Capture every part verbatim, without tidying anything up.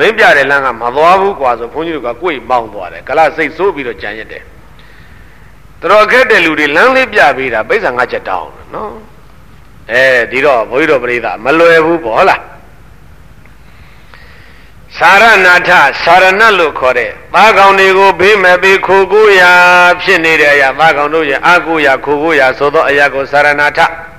မင်းပြတဲ့လမ်းကမသွားဘူးကွာဆိုဘုန်းကြီးတို့ကကိုယ်ပေါင်းသွားတယ်ကလစိတ်ဆိုးပြီးတော့ကြံရတဲ့တော်ခက်တဲ့လူတွေလမ်းလေးပြပေးတာပိဿငါချက်တောင်းနော်အဲဒီတော့ဘုန်းကြီးတို့ပြိဿမလွယ်ဘူးပေါ့ဟုတ်လားစာရနာထစာရဏလို့ခေါ်တဲ့သားကောင်တွေကိုဘေးမဲ့ဘေးခိုကိုရာဖြစ်နေတဲ့အရာသားကောင်တို့ရဲ့အာကိုရာခိုကိုရာဆိုသောအရာကိုစာရဏထ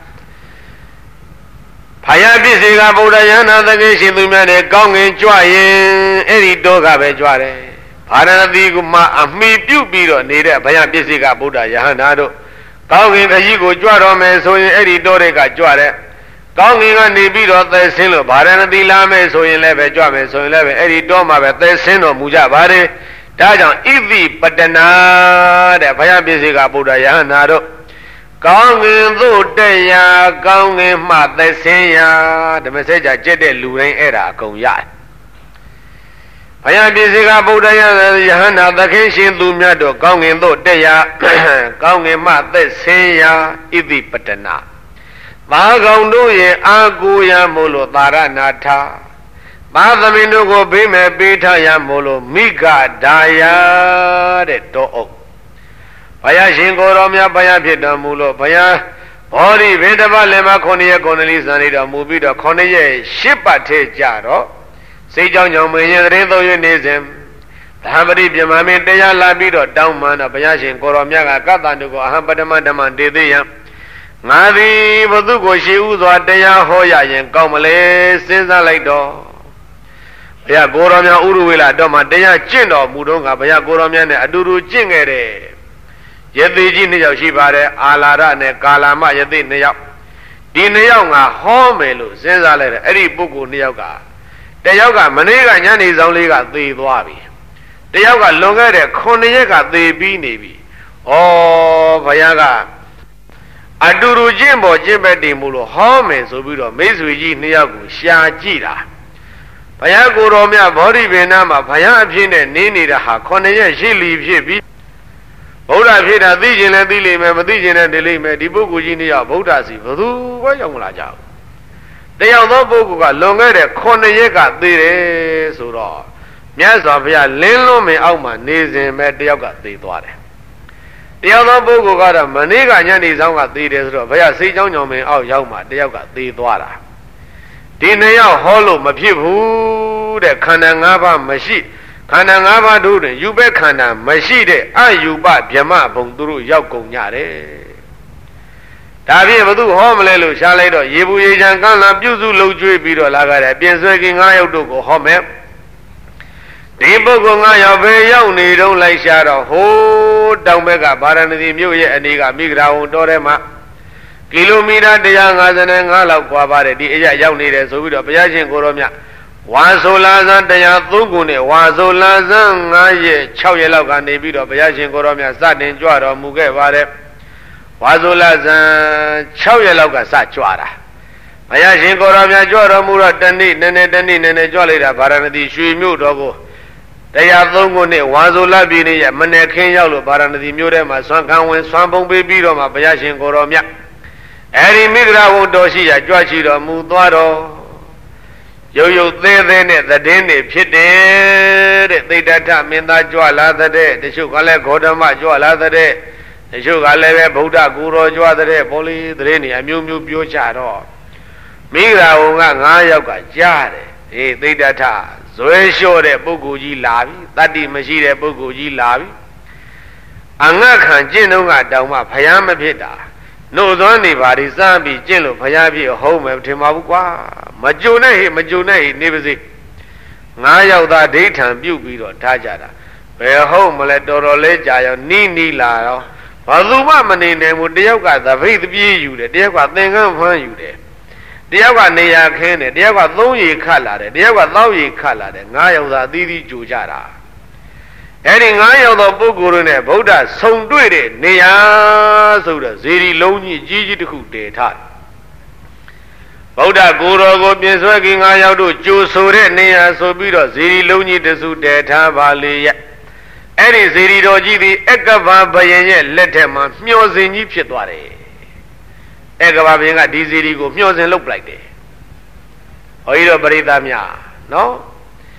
ဖယားပစ္စည်းကဗုဒ္ဓယန္တာသခင်ရှင်သူများနဲ့ကောင်းငင်ကြွရင်အဲ့ဒီတော့ကပဲကြွတယ်ဗာရဏသီကမှအမိပြုတ်ပြီးတော့နေတဲ့ဖယားပစ္စည်းကဗုဒ္ဓယဟန္တာတို့ကောင်းငင်ခကြီးကိုကြွတော်မယ်ဆိုရင်အဲ့ဒီတော့တွေကကြွတယ်ကောင်းငင်ကနေပြီးတော့သဲဆင်းလို့ဗာရဏသီလာမယ်ဆိုရင်လည်းပဲကြွမယ်ဆိုရင်လည်းပဲအဲ့ဒီတော့မှပဲသဲဆင်းတော်မူကြပါတယ်ဒါကြောင့်ဣတိပတနာတဲ့ဘုရားပစ္စည်းကဗုဒ္ဓယဟန္တာတို့ကောင်းငင်သို့တက်ရာကောင်းငင်မှသဲဆင်းရာဓမ္မစကြာကျက်တဲ့လူတိုင်းအဲ့ဒါအကုန်ရတယ်ဘုရားပစ္စည်းကဗုဒ္ဓယဟန္တာသခင်ရှင်သူမြတ်တို့ကောင်းငင်သို့တက်ရာကောင်းငင်မှသဲဆင်းရာဣတိပတနာသာကောင်တို့ရဲ့အာကိုရမို့လို့သာရနာထသာသမင်တို့ကိုဘေးမဲ့ပေးထားရမို့လို့မိဂဒါယတဲ့တောအုပ်ဘုရားရှင်ကိုယ်တော်မြတ်ဘုရားဖြစ်တော်မူလို့ဘုရားဘောဓိဗေဒဘလည်းမခုနှစ်ရက်ခုနှစ်လစံနေတော်မူပြီးတော့ခုနှစ်ရက်ရှစ်ပတ်ထဲကြတော့စိတ်ကြောင့်ကြောင့်မင်းရင်သတင်းသုံးရနေစဉ်ဓမ္မပတိပြမမင်းတရားလာပြီးတော့တောင်းမှန်တော့ဘုရားရှင်ကိုယ်တော်မြတ်ကကတ္တတုကိုအဟံပတမဓမ္မတေသေးယံငါသည်ဘုသူကိုရှေးဥစွာတရားဟောရရင်ကောင်းမလဲစဉ်းစားလိုက်တော့ဘုရားကိုယ်တော်မြတ်ဥရဝေလာတော့မှတရားကျင့်တော်မူတော့ကဘုရားကိုယ်တော်မြတ်နဲ့အတူတူကျင့်ခဲ့တယ်ယသိကြီးနှစ်ယောက်ရှိပါတယ်အာလာရနဲ့ကာလာမယသိနှစ်ယောက်ဒီနှစ်ယောက်ငါဟောမယ်လို့စဉ်းစားလိုက်တယ်အဲ့ဒီပုဂ္ဂိုလ်နှစ်ယောက်ကတယောက်ကမနေ့ကညနေဆောင်လေးကသေသွားပြီတယောက်ကလွန်ခဲ့တဲ့ခုနှစ်ရက်ကသေပြီးနေပြီဩဘုရားကအတူတူကျင့်ပေါ်ကျင့်ပဲတည်မှုလို့ဟောမယ်ဆိုပြီးတော့မိတ်ဆွေကြီးနှစ်ယောက်ကိုရှာကြည့်တာဘုရားကိုယ်တော်မြတ်ဗောဓိပင်နာမှာဘုရားအဖြစ်နဲ့နေနေတာဟာခုနှစ်ရက်ရှိလီဖြစ်ပြီးဗုဒ္ဓဖြစ်တာသိကျင်လည်းသိလိမ့်မယ်မသိကျင်လည်းသိလိမ့်မယ်ဒီပုဂ္ဂိုလ်ကြီးနှစ်ယောက်ဗုဒ္ဓစီဘသူကရောက်မလာကြဘူးတယောက်သောပုဂ္ဂိုလ်ကလွန်ခဲ့တဲ့ခုနှစ်ရက်ကသေတယ်ဆိုတော့မြတ်စွာဘုရားလင်းလွန်းမင်းအောက်မှာနေစဉ်ပဲတယောက်ကသေသွားတယ်တယောက်သောပုဂ္ဂိုလ်ကတော့မနေ့ကညနေဆောင်ကသေတယ်ဆိုတော့ဘုရားစိတ်ကြောင်းကြောင့်မင်းအောက်ရောက်မှတယောက်ကသေသွားတာဒီနှစ်ယောက်ဟောလို့မဖြစ်ဘူးတဲ့ခန္ဓာ၅ပါးမရှိခန္ဓာ၅ပါးတို့တွင်ယူပဲခန္ဓာမရှိတဲ့အယူပဗြဟ္မဘုံသူတို့ရောက်ကုန်ကြတယ်ဒါဖြင့်ဘသူဟောမလဲလို့ရှားလိုက်တော့ရေဘူးရေချံကန်းလာပြုစုလှုပ်ကြွေးပြီးတော့လာကြတယ်ပြင်ဆွဲကင်း၅ယောက်တို့ကိုဟောမယ်ဒီပုဂ္ဂိုလ်၅ယောက်ပဲရောက်နေတော့လိုက်ရှာတော့ဟိုးတောင်ဘက်ကဗာရာဏသီမြို့ရဲ့အနေကမိဂရာဝန်တော်ထဲမှာကီလိုမီတာ၁၅၅လောက်ကွာပါတယ်ဒီအရာရောက်နေတယ်ဆိုပြီးတော့ဘုရားရှင်ကိုယ်တော်မြတ်ဝါဆိုလာဇန်တရားသုံးခုနဲ့ဝါဆိုလာဇန်၅ရက်၆ရက်လောက်ကနေပြီးတော့ဘုရားရှင်ကိုယ်တော်မြတ်စတင်ကြွတော်မူခဲ့ပါတယ်ဝါဆိုလာဇန်၆ရက်လောက်ကစကြွတာဘုရားရှင်ကိုယ်တော်မြတ်ကြွတော်မူတော့တနေ့နည်းနည်းတနေ့နည်းနည်းကြွလိုက်တာဗာရာဏသီရွှေမြို့တော်ကိုတရားသုံးခုနဲ့ဝါဆိုလာပြည်နေရမနေ့ခင်းရောက်လို့ဗာရာဏသီမြို့ထဲမှာဆွမ်းခံဝင်ဆွမ်းပုံပေးပြီးတော့မှဘုရားရှင်ကိုယ်တော်မြတ်အဲဒီမိဂရာဝန်တော်ရှိရာကြွချီတော်မူသွားတော့ရုပ်ရုပ်သေးသေးနဲ့သတင်းတွေဖြစ်တယ်တဲ့သိတ္တထမင်းသားကြွလာတဲ့တချို့ကလည်းဂေါတမကြွလာတဲ့တချို့ကလည်းပဲဗုဒ္ဓကူတော်ကြွတဲ့ဘောလီသတင်းတွေအမျိုးမျိုးပြောကြတော့မိဂရာဝန်က၅ယောက်ကကြားတယ်အေးသိတ္တထဇွဲလျှော့တဲ့ပုဂ္ဂိုလ်ကြီးလာပြီတတ္တိမရှိတဲ့ပုဂ္ဂိုလ်ကြီးလာပြီအငတ်ခံကျင့်တော့ကတောင်မှဘုရားမဖြစ်တာနှုတ်သွန်းနေပါဒီစမ်းပြီးကျင့်လို့ဘုရားဖြစ်ဟုတ်မယ်ထင်ပါဘူးကွာမကြုံနဲ့ဟိမကြုံနဲ့ဟိနေပါစေငါးယောက်သားဒိဋ္ဌံပြုတ်ပြီးတော့ထားကြတာဘယ်ဟုတ်မလဲတော်တော်လေးကြာရောနီးနီးလာတော့ဘာသူမှမနေနိုင်ဘူးတယောက်ကသပိတ်တပြေးယူတယ်တယောက်ကသင်္ကန်းဖမ်းယူတယ်တယောက်ကနေရာခင်းတယ်တယောက်ကသုံးရီခတ်လာတယ်တယောက်ကသောက်ရီခတ်လာတယ်ငါးယောက်သားအသီးသီးကြိုကြတာအဲ့ဒီငါးယောက်သောပုဂ္ဂိုလ်တွေနဲ့ဗုဒ္ဓဆုံတွေ့တဲ့နေရာဆိုတော့ဇေဒီလုံးကြီးကြီးကြီးတစ်ခုတည်ထားဗုဒ္ဓကိုယ်တော်ကိုပြင်ဆွဲခင်ငါးယောက်တို့ကြိုဆိုတဲ့နေရာဆိုပြီးတော့ဇေဒီလုံးကြီးတစုတည်ထားပါလေရဲ့အဲ့ဒီဇေဒီတော်ကြီးသည်အက္ကဗဘယင်ရဲ့လက်ထက်မှာမျှော်စင်ကြီးဖြစ်သွားတယ်အက္ကဗဘယင်ကဒီဇေဒီကိုမျှော်စင်လုပ်ပလိုက်တယ်ဟောကြီးတော့ပရိသတ်များနော်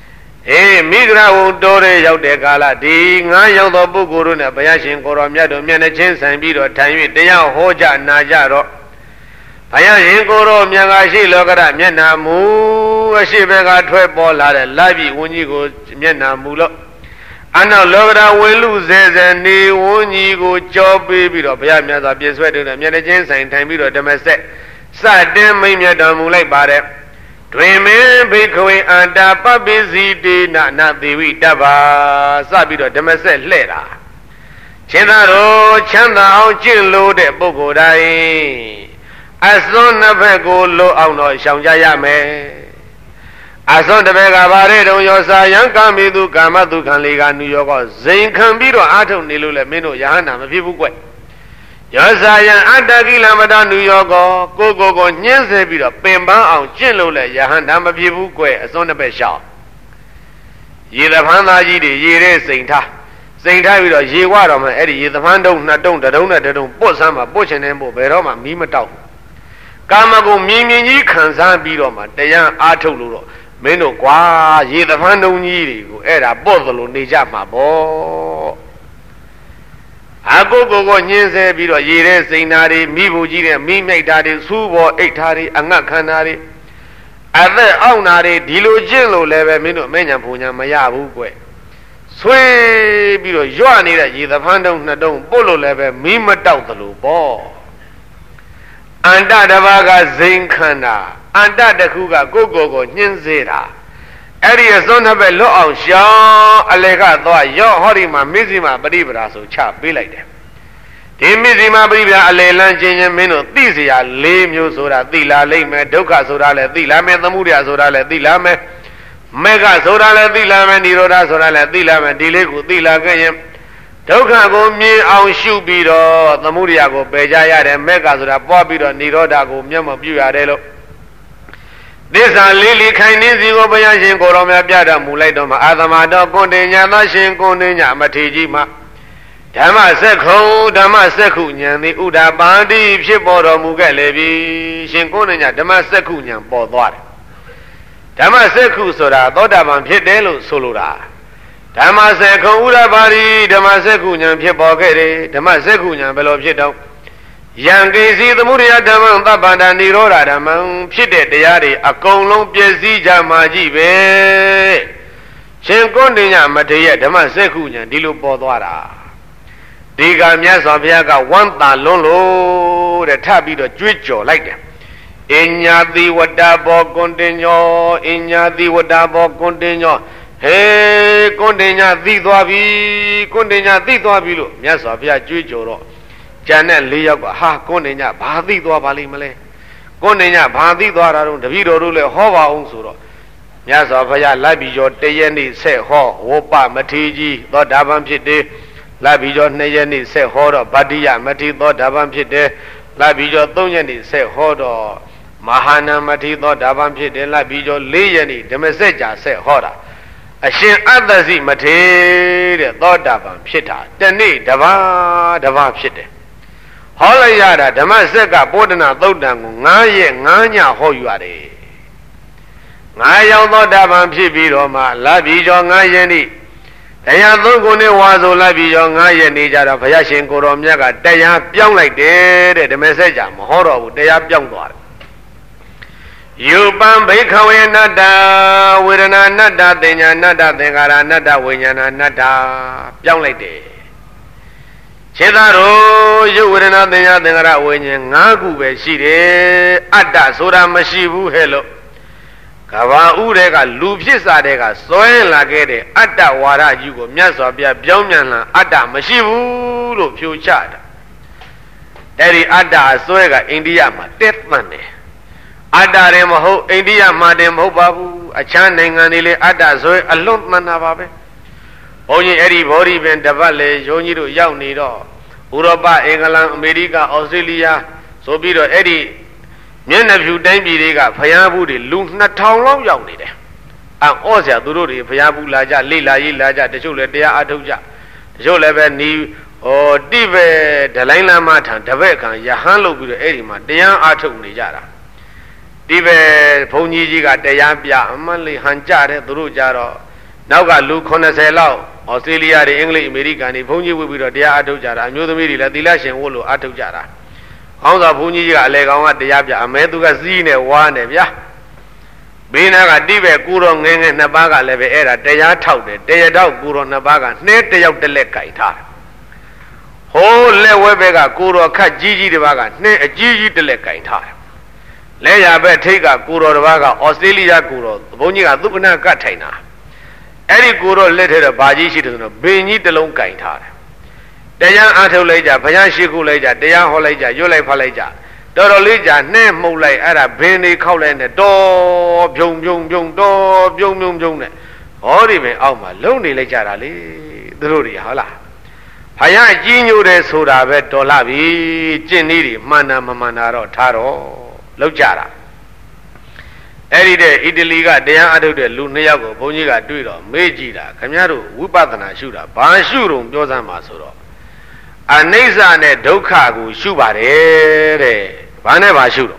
အေးမိဂရဝတိုးရဲရောက်တဲ့ကာလဒီငါးရောက်သောပုဂ္ဂိုလ်တို့နဲ့ဘုရားရှင်ကိုရောမြတ်တို့မျက်နှာချင်းဆိုင်ပြီးတော့ထိုင်၍တရားဟောကြားနာကြတော့ဘုရားရှင်ကိုရောမြတ်ကရှိလောကရမျက်နှာမူအရှိဘက်ကထွက်ပေါ်လာတဲ့လာပြီဝန်းကြီးကိုမျက်နှာမူလို့အနောက်လောကရဝေလူဇေဇနေဝန်းကြီးကိုကြောပေးပြီးတော့ဘုရားမြတ်စွာပြည့်စွဲတဲ့မျက်နှာချင်းဆိုင်ထိုင်ပြီးတော့ဓမ္မစက်စတင်မိတ်မြတ်တော်မူလိုက်ပါတယ်တွင်မင်းဘိခဝေအန္တာပပိစီတေနနာသေဝိတ္တဘာစပြီးတော့ဓမ္မစက်လှဲ့တာချင်းသာတို့ချမ်းသာအောင်ကျင့်လို့တဲ့ပုဂ္ဂိုလ်တိုင်းအစွန်းနှစ်ဖက်ကိုလို့အောင်တော့ရှောင်ကြရမယ်အစွန်းတစ်ဖက်ကဘာရဲတုံရောစာယံကာမိတုကာမတုခံလေးကနုရောကဇိမ်ခံပြီးတော့အာထုတ်နေလို့လဲမင်းတို့ယဟန္တာမဖြစ်ဘူးကွယောစာယံအတ္တကိလမတနုရောကကိုကိုကိုညှင်းဆဲပြီးတော့ပင်ပန်းအောင်ကျင့်လို့လဲယဟန္တာမဖြစ်ဘူးကွအစွန်းတစ်ဖက်ရှောင်ရေသဖန်းသားကြီးတွေရေတဲ့စိန်ထားစိန်ထားပြီးတော့ရေဝတော့မှအဲ့ဒီရေသဖန်းတုံးနှစ်တုံးတတုံးနဲ့တတုံးပုတ်ဆမ်းမှာပုတ်ချင်တဲ့ပို့ဘယ်တော့မှမီးမတောက်ကာမဂုဏ်မြင်မြင်ကြီးခံစားပြီးတော့မှတရားအားထုတ်လို့တော့မင်းတို့ကွာရေသဖန်းတုံးကြီးတွေကိုအဲ့ဒါပေါ့သလိုနေကြမှာပေါ့အကိုကိုကိုညှင်းဆဲပြီးတော့ရေတဲ့စိန်ဓာတ်တွေမိဖို့ကြီးတဲ့မိမိတ်ဓာတ်တွေစူးပေါ်အိတ်ဓာတ်တွေအငတ်ခန္ဓာတွေအသက်အောင့်ဓာတ်တွေဒီလိုကျင့်လို့လည်းပဲမင်းတို့မဉ္ဇဉ်ပူညာမရဘူးကွဆွေးပြီးတော့ရွနေတဲ့ရေသဖန်းတုံးနှစ်တုံးပို့လို့လည်းပဲမီးမတောက်သလိုပေါ့အန္တတဘာကဇိမ်ခန္ဓာအန္တတခုကကိုကိုကိုညှင်းစေတာအဲ့ဒီအစွန်းနှစ်ဘက်လွတ်အောင်ရှောင်းအလေကသွားရော့ဟောဒီမှာမိစီမှာပရိပဒါဆိုချပေးလိုက်တယ်ဒီမိစီမှာပရိပဒါအလေလန်းချင်းချင်းမင်းတို့သိเสียလေးမျိုးဆိုတာသိလာလိမ့်မယ်ဒုက္ခဆိုတာလည်းသိလာမယ်သမုဒယဆိုတာလည်းသိလာမယ်မေဃဆိုတာလည်းသိလာမယ်និရောဓဆိုတာလည်းသိလာမယ်ဒီလေးကိုသိလာခဲ့ရင်ဒုက္ခကိုမြင်အောင်ရှုပြီးတော့သမုဒယကိုပယ်ကြရတယ်မေဃဆိုတာပွားပြီးတော့និရောဓကိုမျက်မှောက်ပြုရတယ်လို့သစ္စာလေးလေးခိုင်နေစီကိုဘုရားရှင်ကိုရောမြတ်ပြတော်မူလိုက်တော့မှအာသမတော်ကွန်တင်ညာသရှင်ကွန်တင်ညာမထေကြီးမှဓမ္မစက္ခုဓမ္မစက္ခုဉာဏ်သည်ဥဒ္ဓပါတိဖြစ်ပေါ်တော်မူခဲ့လေပြီရှင်ကွန်တင်ညာဓမ္မစက္ခုဉာဏ်ပေါ်သွားတယ်ဓမ္မစက္ခုဆိုတာသောတာပန်ဖြစ်တယ်လို့ဆိုလိုတာဓမ္မစက္ခုဥဒ္ဓပါတိဓမ္မစက္ခုဉာဏ်ဖြစ်ပေါ်ခဲ့တယ်ဓမ္မစက္ခုဉာဏ်ဘယ်လိုဖြစ်တော့ယံကိစီသမုဒယဓမ္မံသဗ္ဗန္တနိရောဓဓမ္မံဖြစ်တဲ့တရားတွေအကုန်လုံးပြည့်စည်ကြမှာကြီးပဲရှင်ကွန်းတင်ညမထေရဓမ္မစက္ခုဉာဏ်ဒီလိုပေါ်သွားတာဒီကမြတ်စွာဘုရားကဝမ်းသာလွန်းလို့တဲ့ထပ်ပြီးတော့ကြွေးကြော်လိုက်တယ်အညာတိဝတ္တဘောကွန်းတင်ညောအညာတိဝတ္တဘောကွန်းတင်ညောဟေကွန်းတင်ညသိသွားပြီကွန်းတင်ညသိသွားပြီလို့မြတ်စွာဘုရားကြွေးကြော်တော့ကျန်တဲ့လေးယောက်ကဟာကွန်းနေညဘာသိသွားပါလိမ့်မလဲကွန်းနေညဘာသိသွားတာတော့တပည့်တော်တို့လည်းဟောပါအောင်ဆိုတော့မြတ်စွာဘုရားလက်ပြီးကျော်တရက်နေ့ဆက်ဟောဝပမထေကြီးသောတာပန်ဖြစ်တယ်လက်ပြီးကျော်နှစ်ရက်နေ့ဆက်ဟောတော့ဗတ္တိယမထေသောတာပန်ဖြစ်တယ်လက်ပြီးကျော်သုံးရက်နေ့ဆက်ဟောတော့မဟာနာမထေသောတာပန်ဖြစ်တယ်လက်ပြီးကျော်လေးရက်နေ့ဓမ္မစကြာဆက်ဟောတာအရှင်အတ္တစီမထေတဲ့သောတာပန်ဖြစ်တာတနေ့တပါးတပါးဖြစ်တယ်ဟောလိုက်ရတာဓမ္မစက်ကဘောဓနာသုတ်တံကိုငါးရက်ငါးညဟောယူရတယ်ငါးရောက်သောတာပန်ဖြစ်ပြီးတော့မှလာပြီကျော်ငါးရက်နေ့တရားသုံးခုနဲ့ဝါဆိုလာပြီကျော်ငါးရက်နေ့ကြတော့ဘုရားရှင်ကိုတော်မြတ်ကတရားပြောင်းလိုက်တယ်တဲ့ဓမ္မစက်ကြမဟောတော့ဘူးတရားပြောင်းသွားတယ်ယူပံဘိခဝေနတ္တဝေဒနာနတ္တသင်ညာနတ္တသင်္ခါရနတ္တဝိညာဏနတ္တပြောင်းလိုက်တယ်ခြေသားတို့ရုပ်ဝေဒနာသင်ညာသင်္ခါရဝိညာဉ်၅ခုပဲရှိတယ်အတ္တဆိုတာမရှိဘူးဟဲ့လို့ကဘာဥတွေကလူဖြစ်စားတဲ့ကစွဲလာခဲ့တဲ့အတ္တဝါဒကြီးကိုမြတ်စွာဘုရားပြောင်းပြန်လာအတ္တမရှိဘူးလို့ဖြိုချတာအဲ့ဒီအတ္တအစွဲကအိန္ဒိယမှာတက်သန့်တယ်အတ္တတယ်မဟုတ်အိန္ဒိယမှာတင်မဟုတ်ပါဘူးအခြားနိုင်ငံတွေလည်းအတ္တစွဲအလွန်မှန်တာပါပဲဘုန်းကြီးအဲ့ဒီဘောဓိပင်တပတ်လေယုံကြီးတို့ရောက်နေတော့ဥရောပအင်္ဂလန်အမေရိကဩစတြေးလျဆိုပြီးတော့အဲ့ဒီမျက်နှာဖြူတိုင်းပြည်တွေကဖျားဘူးတွေလူနှစ်ထောင်လောက်ရောက်နေတယ်အံ့ဩစရာသူတို့တွေဖျားဘူးလာကြလိလာရေးလာကြတချို့လည်းတရားအထုတ်ကြတချို့လည်းပဲနီးဟောတိပဲဒလိုင်းလမ်းမထံတပည့်ခံယဟန်လုပ်ပြီးတော့အဲ့ဒီမှာတရားအထုတ်နေကြတာဒီပဲဘုန်းကြီးကြီးကတရားပြအမလေးဟန်ကြတယ်သူတို့ကြတော့နောက်ကလူeightyလောက်ဩစတြေးလျတွေအင်္ဂလိပ်အမေရိကန်တွေဘုန်းကြီးဝတ်ပြီးတော့တရားအထုတ်ကြတာအမျိုးသမီးတွေလည်းသီလရှင်ဝတ်လို့အထုတ်ကြတာခေါင်းဆောင်ဘုန်းကြီးကအလေကောင်ကတရားပြအမဲသူကစီးနေဝါနေဗျာဘေးနာကတိပဲကူတော်ငယ်ငယ်နှစ်ပါးကလည်းပဲအဲ့ဒါတရားထောက်တယ်တရားထောက်ကူတော်နှစ်ပါးကနှဲတယောက်တစ်လက်ကြိုက်ထားတယ်ဟိုးလက်ဝဲဘက်ကကူတော်ခတ်ကြီးကြီးတစ်ပါးကနှဲအကြီးကြီးတစ်လက်ကြိုက်ထားတယ်လဲရဘက်ထိတ်ကကူတော်တစ်ပါးကဩစတြေးလျကူတော်ဘုန်းကြီးကသုခနာကတ်ထိုင်တာအဲ့ဒီကူတော်လက်ထဲတော့ဘာကြီးရှိတယ်ဆိုတော့ဘင်ကြီးတစ်လုံးကြိုက်ထားတယ်တရားအားထုတ်လိုက်ကြဘုရားရှိခိုးလိုက်ကြတရားဟောလိုက်ကြရွတ်လိုက်ဖတ်လိုက်ကြတော်တော်လေးကြာနှဲ့မှုတ်လိုက်အဲ့ဒါဘင်းတွေခောက်လိုက်နဲ့တော်ပြုံပြုံပြုံတော်ပြုံပြုံပြုံနဲ့ဟောဒီပင်အောက်မှာလုံနေလိုက်ကြတာလေသူတို့တွေဟုတ်လားဘုရားကြီးညိုတယ်ဆိုတာပဲတော်လာပြီကျင့်နည်းတွေမှန်တာမမှန်တာတော့ထားတော့လောက်ကြတာအဲ့ဒီတဲ့အီတလီကတရားအထုတ်တဲ့လူနှစ်ယောက်ကိုဘုန်းကြီးကတွေ့တော့မေးကြည့်တာခင်ဗျားတို့ဝိပဿနာရှုတာဘာရှုတုံပြောစမ်းပါဆိုတော့အနိစ္စနဲ့ဒုက္ခကိုရှုပါတယ်တဲ့ဘာနဲ့ဘာရှုတော့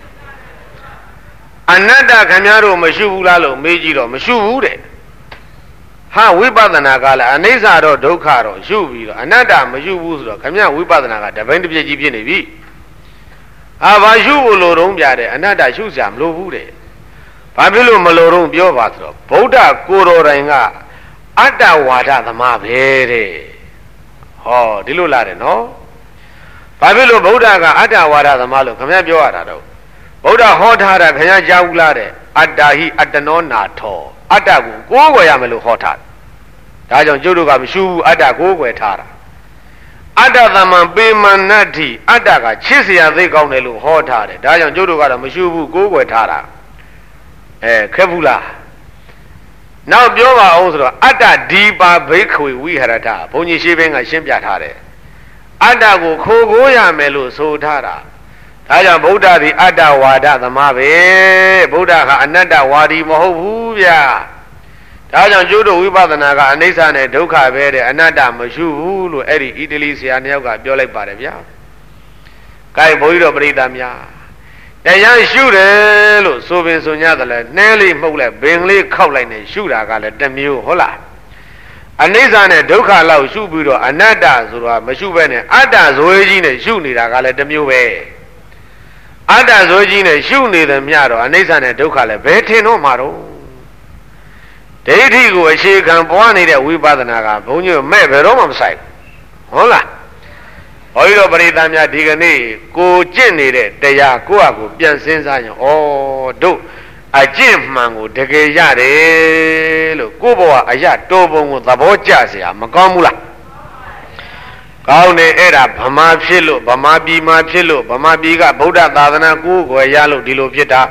အနတ္တခင်ဗျားတို့မရှုဘူးလားလို့မေးကြည့်တော့မရှုဘူးတဲ့ဟာဝိပဿနာကလည်းအနိစ္စတော့ဒုက္ခတော့ရှုပြီးတော့အနတ္တမရှုဘူးဆိုတော့ခင်ဗျားဝိပဿနာကတပိုင်းတစ်ပြည့်ကြီးဖြစ်နေပြီဟာဘာရှုဖို့လိုတော့ပြတယ်အနတ္တရှုစရာမလိုဘူးတဲ့ဘာဖြစ်လို့မလိုတော့ပြောပါဆိုတော့ဗုဒ္ဓကိုယ်တော်တိုင်ကအတ္တဝါဒသမားပဲတဲ့ဟောဒီလိုလာတယ်နော်ဘာဖြစ်လို့ဗုဒ္ဓကအတ္တဝါဒသမားလို့ခင်ဗျားပြောရတာတော့ဗုဒ္ဓဟောထားတာခင်ဗျားကြားဘူးလားတဲ့အတ္တဟိအတ္တနောနာထောအတ္တကိုကိုးကွယ်ရမယ်လို့ဟောထားတယ်ဒါကြောင့်ကျုပ်တို့ကမရှိဘူးအတ္တကိုးကွယ်ထားတာအတ္တသမံပေမနတ္ထိအတ္တကချစ်စရာသိကောင်းတယ်လို့ဟောထားတယ်ဒါကြောင့်ကျုပ်တို့ကတော့မရှိဘူးကိုးကွယ်ထားတာအဲခက်ဘူးလားနောက်ပြောပါအောင်ဆိုတော့အတ္တဒီပါဘိက္ခွေဝိဟရတဘုန်းကြီးရှင်းဘင်းကရှင်းပြထားတယ်အတ္တကိုခိုးကိုးရမယ်လို့ဆိုထားတာဒါကြောင့်ဗုဒ္ဓသည်အတ္တဝါဒသမားပဲဗုဒ္ဓကအနတ္တဝါဒီမဟုတ်ဘူးဗျာဒါကြောင့်ကျိုးတို့ဝိပဿနာကအနိစ္စနဲ့ဒုက္ခပဲတဲ့အနတ္တမရှိဘူးလို့အဲ့ဒီအီတလီဆရာနှစ်ယောက်ကပြောလိုက်ပါတယ်ဗျာ။ကဲဘုန်းကြီးတို့ပရိသတ်များတရားရှုတယ်လို့ဆိုပင်ဆိုညတယ်လဲနှဲလေးမှုတ်လိုက်ဘင်လေးခောက်လိုက်နေရှုတာကလည်းတစ်မျိုးဟုတ်လားအနိစ္စနဲ့ဒုက္ခလောက်ရှုပြီးတော့အနတ္တဆိုတာမရှုဘဲနဲ့အတ္တဇွဲကြီးနဲ့ရှုနေတာကလည်းတစ်မျိုးပဲအတ္တဇွဲကြီးနဲ့ရှုနေတယ်မြတော့အနိစ္စနဲ့ဒုက္ခလည်းဘယ်ထင်တော့မှာတော့ဒိဋ္ဌိကိုအခြေခံပွားနေတဲ့ဝိပဿနာကဘုန်းကြီးမဲ့ဘယ်တော့မှမဆိုင်ဟုတ်လားဘုန်းကြီးတို့ပရိသတ်များဒီကနေ့ကိုကျင့်နေတဲ့တရားကိုယ့်အကိုပြန်စဉ်းစားရင်ဩတို့အကျင့်မှန်ကိုတကယ်ရတယ်လို့ကိုယ့်ဘဝအရာတိုးပုံကိုသဘောကျเสียမကောင်းဘူးလားကောင်းတယ်အဲ့ဒါဗမာဖြစ်လို့ဗမာပြည်မှာဖြစ်လို့ဗမာပြည်ကဗုဒ္ဓသာသနာကိုကိုယ်ရလို့ဒီလိုဖြစ်တာ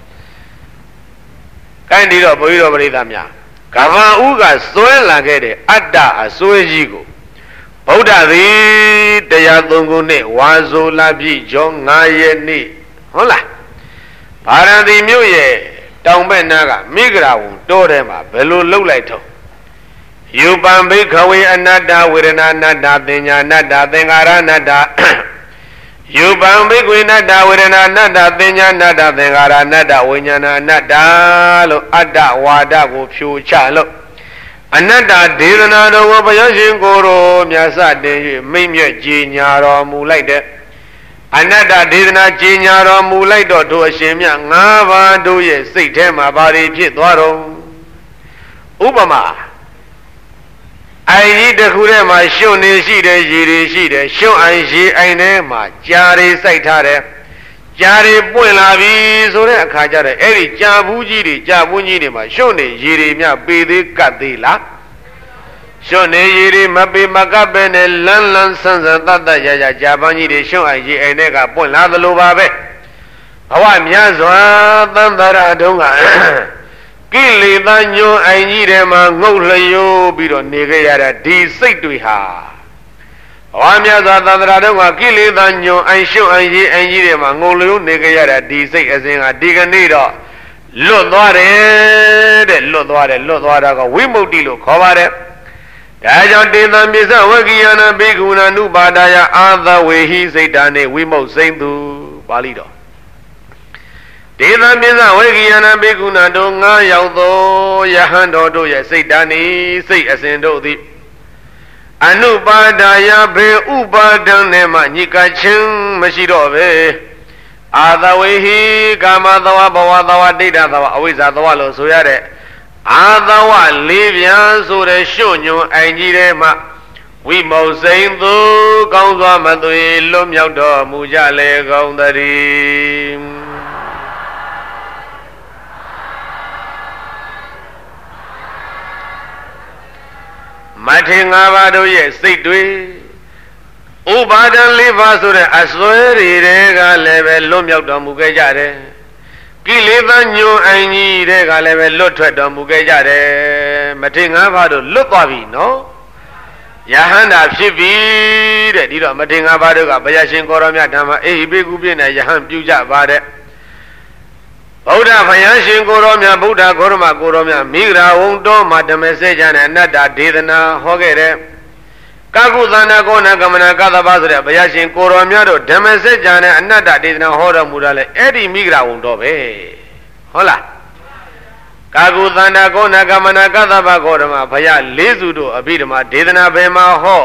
ကိုင်းဒီတော့ဘုန်းကြီးတို့ပရိသတ်များကဗာဥကစွဲလာခဲ့တဲ့အတ္တအစွဲကြီးကိုဗုဒ္ဓသည်တရားသုံးခုနဲ့ဝါဆိုလာပြီကျော်ငါးရက်နေ့ဟုတ်လားဗာရဏသီမြို့ရဲ့တောင်ဘက်နားကမိဂရာဝံတောထဲမှာဘယ်လိုလှုပ်လိုက်တော့ယူပံဘိခဝေအနတ္တဝေဒနာအနတ္တပညာအနတ္တသင်္ခါရအနတ္တယူပံဘိကွေအနတ္တဝေဒနာအနတ္တပညာအနတ္တသင်္ခါရအနတ္တဝိညာဏအနတ္တလို့အတ္တဝါဒကိုဖြိုချလို့အနတ္တဒေသနာတော်ကိုဘုရားရှင်ကိုယ်တော်မြတ်စတင်၍မိမ့်မြတ်ကြီးညာတော်မူလိုက်တဲ့အနတ္တဒေသနာကြီးညာတော်မူလိုက်တော့တို့အရှင်မြတ်ငါးပါးတို့ရဲ့စိတ်ထဲမှာဘာတွေဖြစ်သွားတော့ဥပမာအိုင်ကြီးတစ်ခုထဲမှာရှုံနေရှိတယ်ရေတွေရှိတယ်ရှုံအိုင်ရေအိုင်ထဲမှာကြာတွေစိုက်ထားတယ်ကြာတွေပွင့်လာပြီဆိုတဲ့အခါကျတော့အဲ့ဒီကြာဘူးကြီးတွေကြာဘူးကြီးတွေမှာရှုံနေရေတွေမြပေသေးကတ်သေးလားရှုံနေရေတွေမပေမကပ်ပဲနဲ့လန်းလန်းဆန်းဆန်းတတ်တတ်ရရကြာပန်းကြီးတွေရှုံအိုင်ရေအိုင်ထဲကပွင့်လာသလိုပါပဲဘဝမြတ်စွာသံသရာတုံးကကိလေသာညွန်အိုင်ကြီးထဲမှာငုတ်လျိုးပြီးတော့နေခဲ့ရတဲ့ဒီစိတ်တွေဟာဘဝမြတ်စွာသံသရာတုံးကကိလေသာညွန်အိုင်ရှုံအိုင်ကြီးအိုင်ကြီးထဲမှာငုတ်လျိုးနေခဲ့ရတဲ့ဒီစိတ်အစဉ်ကဒီကနေ့တော့လွတ်သွားတယ်တဲ့လွတ်သွားတယ်လွတ်သွားတာကဝိမု ക്തി လို့ခေါ်ပါတယ်ဒါကြောင့်တေသံပိစဝကိယနာဘိက္ခုနာနုပါဒယအာသဝေဟိစိတ်တာနေဝိမု စိမ့်သူပါဠိတော်ဒေသပိစဝေကိယနာဘေကုဏတို့ငါးယောက်သောယဟန်တော်တို့ရဲ့စိတ်ဓာတ်ဤစိတ်အစဉ်တို့သည်အနုပါဒာယဘေဥပါဒံနဲ့မှညိကချင်းမရှိတော့ပဲအာသဝေဟိကာမသဝဘဝသဝဒိဋ္ဌသဝအဝိဇ္ဇာသဝလို့ဆိုရတဲ့အာသဝလေးပြန်ဆိုတဲ့ရှုညွန်အိုင်ကြီးထဲမှာဝိမုတ်စိန်သူကောင်းစွာမသွေလွတ်မြောက်တော်မူကြလေကုန်သတည်းမထေငါးပါးတို့ရဲ့စိတ်တွေဥပါဒံလေးပါးဆိုတဲ့အစွဲတွေတွေကလည်းပဲလွတ်မြောက်တော်မူခဲ့ကြတယ်ကိလေသာညွန်အိုင်ကြီးတွေကလည်းပဲလွတ်ထွက်တော်မူခဲ့ကြတယ်မထေငါးပါးတို့လွတ်သွားပြီနော်ယဟန္တာဖြစ်ပြီတဲ့ဒီတော့မထေငါးပါးတို့ကဘုရားရှင်ကိုရောမြတ်ဓမ္မအေဟိဘေကုပြည့်နဲ့ယဟန်ပြုကြပါတဲ့ဗုဒ္ဓဘုရားရှင်ကိုရောမြတ်ဗုဒ္ဓဂေါရမကိုရောမြတ်မိဂရာဝုံတော်မှာဓမ္မစေကြနဲ့အနတ္တဒေသနာဟောခဲ့တဲ့ကာကုသန္တာကောဏကမနာကသဘာဆိုတဲ့ဘုရားရှင်ကိုရောမြတ်တို့ဓမ္မစေကြနဲ့အနတ္တဒေသနာဟောတော်မူတာလေအဲ့ဒီမိဂရာဝုံတော်ပဲဟုတ်လားကာကုသန္တာကောဏကမနာကသဘာဂေါရမဘုရားလေးစုတို့အဘိဓမ္မာဒေသနာဘယ်မှာဟော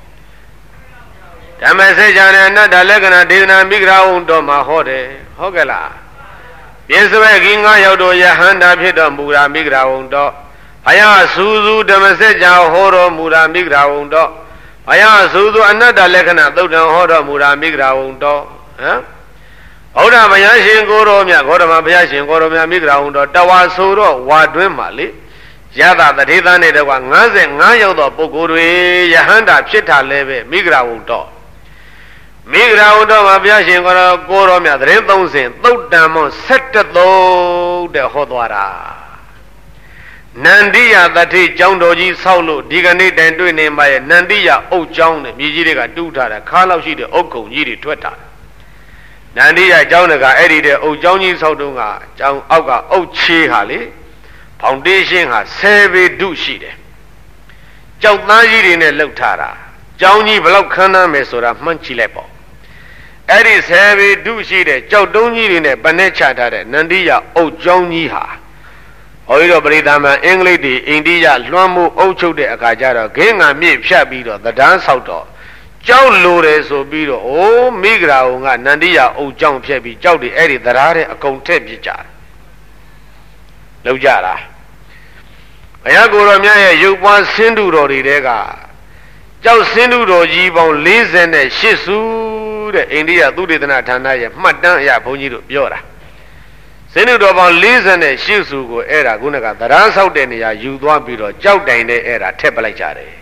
ဓမ္မစေကြနဲ့အနတ္တလက္ခဏာဒေသနာမိဂရာဝုံတော်မှာဟောတယ်ဟုတ်ကဲ့လားပြစ္ဆေကိငါရောက်တော်ယဟန္တာဖြစ်တော်မူရာမိဂရာဝုံတော်ဘုရားစူးစူးဓမ္မစကြာဟောတော်မူရာမိဂရာဝုံတော်ဘုရားစူးစူးအနတ္တလက္ခဏာသုတ်တံဟောတော်မူရာမိဂရာဝုံတော်ဟမ်ဘုရားဘုရားရှင်ကိုရောမြတ်ဂေါတမဘုရားရှင်ကိုရောမြတ်မိဂရာဝုံတော်တဝါဆိုတော့ဝါတွင်းမှာလေယသတထေသနဲ့တကွာငါးငါးရောက်သောပုဂ္ဂိုလ်တွေယဟန္တာဖြစ်တာလည်းပဲမိဂရာဝုံတော်မိဂရာဝတ္တမှာဘုရားရှင်ကိုရောကိုရောမြတ်သတင်းသုံးစဉ်သုတ်တံမောဆယ်တသုတ်တဲ့ဟောသွားတာနန္တိယတတိကျောင်းတော်ကြီးဆောက်လို့ဒီကနေ့တိုင်တွေ့နေမှာရဲ့နန္တိယအုတ်ကျောင်းနဲ့မြေကြီးတွေကတူးထားတာခါလောက်ရှိတဲ့အုတ်ခုံကြီးတွေထွက်တာနန္တိယကျောင်းကအဲ့ဒီတဲ့အုတ်ကျောင်းကြီးဆောက်တုန်းကကျောင်းအောက်ကအုတ်ချေးဟာလေဖောင်ဒေးရှင်းဟာဆယ်ပေဒုရှိတယ်ကျောက်သားကြီးတွေနဲ့လှုပ်ထားတာကျောင်းကြီးဘလောက်ခမ်းနားမယ်ဆိုတာမှန်းကြည့်လိုက်ပေါ့အဲ့ဒီဆယ်ပေဒုရှိတဲ့ကြောက်တုံးကြီးတွေနဲ့ပနဲ့ချထားတဲ့နန္ဒီယအုတ်ကျောင်းကြီးဟာဟောရတော့ပရိသမန်အင်္ဂလိပ်တွေအိန္ဒိယလွှမ်းမိုးအုပ်ချုပ်တဲ့အခါကျတော့ဂင်းငံမြစ်ဖြတ်ပြီးတော့သဒ္ဒန်းဆောက်တော့ကြောက်လိုတယ်ဆိုပြီးတော့အိုးမိဂရာဝုံကနန္ဒီယအုတ်ကျောင်းဖြတ်ပြီးကြောက်တွေအဲ့ဒီသဒ္ဒါတဲ့အကုန်ထက်ပြကြတယ်လောက်ကြတာဘုရားကိုယ်တော်မြတ်ရဲ့ရုပ်ပွားဆင်းတုတော်တွေတဲကကြောက်ဆင်းတုတော်ကြီးပေါင်း၄၈စုတဲ့အိန္ဒိယသုတေသနဌာနရဲ့မှတ်တမ်းအရဘုန်းကြီးတို့ပြောတာဆင်းတုတော်ပေါင်း၄၈စုကိုအဲ့ဒါခုနကသဒ္ဒါဆောက်တဲ့နေရာယူသွားပြီးတော့ကြောက်တိုင်တဲ့အဲ့ဒါထက်ပလိုက်ကြတယ်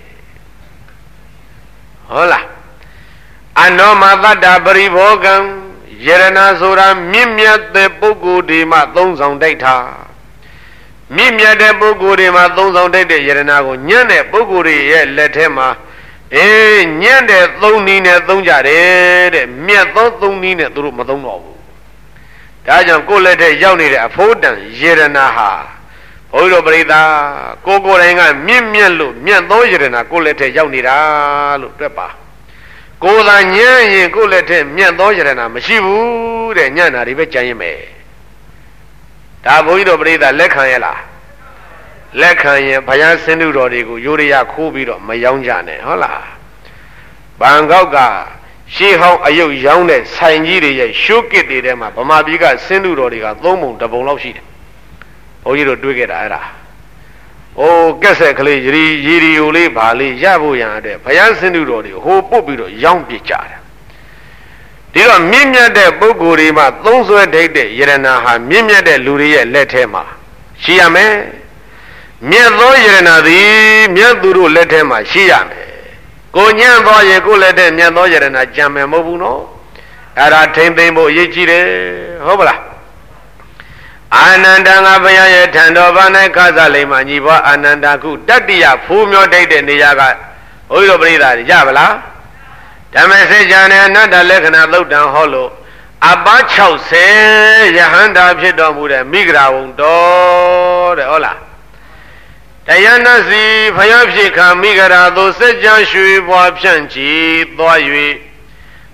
ဟုတ်လားအနောမသတ္တပရိဘောဂံယရဏဆိုတာမြင့်မြတ်တဲ့ပုဂ္ဂိုလ်ဒီမှသုံးဆောင်တိုက်တာမြင့်မြတ်တဲ့ပုဂ္ဂိုလ်တွေမှာသုံးဆောင်တိုက်တဲ့ယရဏကိုညံ့တဲ့ပုဂ္ဂိုလ်တွေရဲ့လက်ထဲမှာအေးညံ့တဲ့သုံးနည်းနဲ့သုံးကြတယ်တဲ့မြတ်သောသုံးနည်းနဲ့သူတို့မသုံးတော့ဘူးဒါကြောင့်ကိုယ်လက်ထဲရောက်နေတဲ့အဖို့တန်ယရဏဟာဘုန်းကြီးတို့ပရိသတ်ကိုကိုယ်တိုင်ကမြင့်မြတ်လို့မြတ်သောယရဏကိုယ်လက်ထဲရောက်နေတာလို့တွေ့ပါကိုယ်သာညံ့ရင်ကိုယ်လက်ထဲမြတ်သောယရဏမရှိဘူးတဲ့ညံ့တာတွေပဲကြံရင်မယ်ဒါဘုန်းကြီးတို့ပရိသတ်လက်ခံရလားလက်ခံရင်ဘုရားဆင်းတုတော်တွေကိုယိုရိယခိုးပြီးတော့မယောင်းကြနဲ့ဟုတ်လားဘန်ကောက်ကရှေးဟောင်းအယုတ်ရောင်းတဲ့ဆိုင်ကြီးတွေရဲ့ရှိုးကစ်တွေထဲမှာဗမာပြည်ကဆင်းတုတော်တွေကသုံးပုံတစ်ပုံလောက်ရှိတယ်ဘုန်းကြီးတို့တွေးခဲ့တာအဲ့ဒါဟိုကက်ဆက်ကလေးရီရီရီယိုလေးဗာလေးရဖို့ရန်အတွက်ဘုရားဆင်းတုတော်တွေဟိုပုတ်ပြီးတော့ရောင်းပစ်ကြတယ်ဒီတော့မြင့်မြတ်တဲ့ပုဂ္ဂိုလ်တွေမှာသုံးဆွဲထိတ်တဲ့ယရဏဟာမြင့်မြတ်တဲ့လူတွေရဲ့လက်ထဲမှာရှိရမယ်မြတ်သောယရဏသည်မြတ်သူတို့လက်ထဲမှာရှိရမယ်ကိုညံ့သောရေကိုလက်ထဲမြတ်သောယရဏကြံမယ်မဟုတ်ဘူးနော်အဲ့ဒါထိမ့်သိမ့်ဖို့အရေးကြီးတယ်ဟုတ်ပလားအာနန္ဒငါဘုရားရဲ့ထံတော်ဘာ၌ခါစားလိမ့်မှာညီဘွားအာနန္ဒကုတတ္တိယဖူးမြောတိတ်တဲ့နေရာကဘုရားတို့ပရိသတ်ရပါလားဓမ္မစကြာနဲ့အနတ္တလက္ခဏာသုတ်တံဟောလို့အပ၆၀ယဟန္တာဖြစ်တော်မူတဲ့မိဂရာဝုံတော်တဲ့ဟုတ်လားတရားနာစီဖယားဖြစ်ခါမိဂရာသို့စัจ जा ရွှေဘွားဖြန့်ချီသွား၍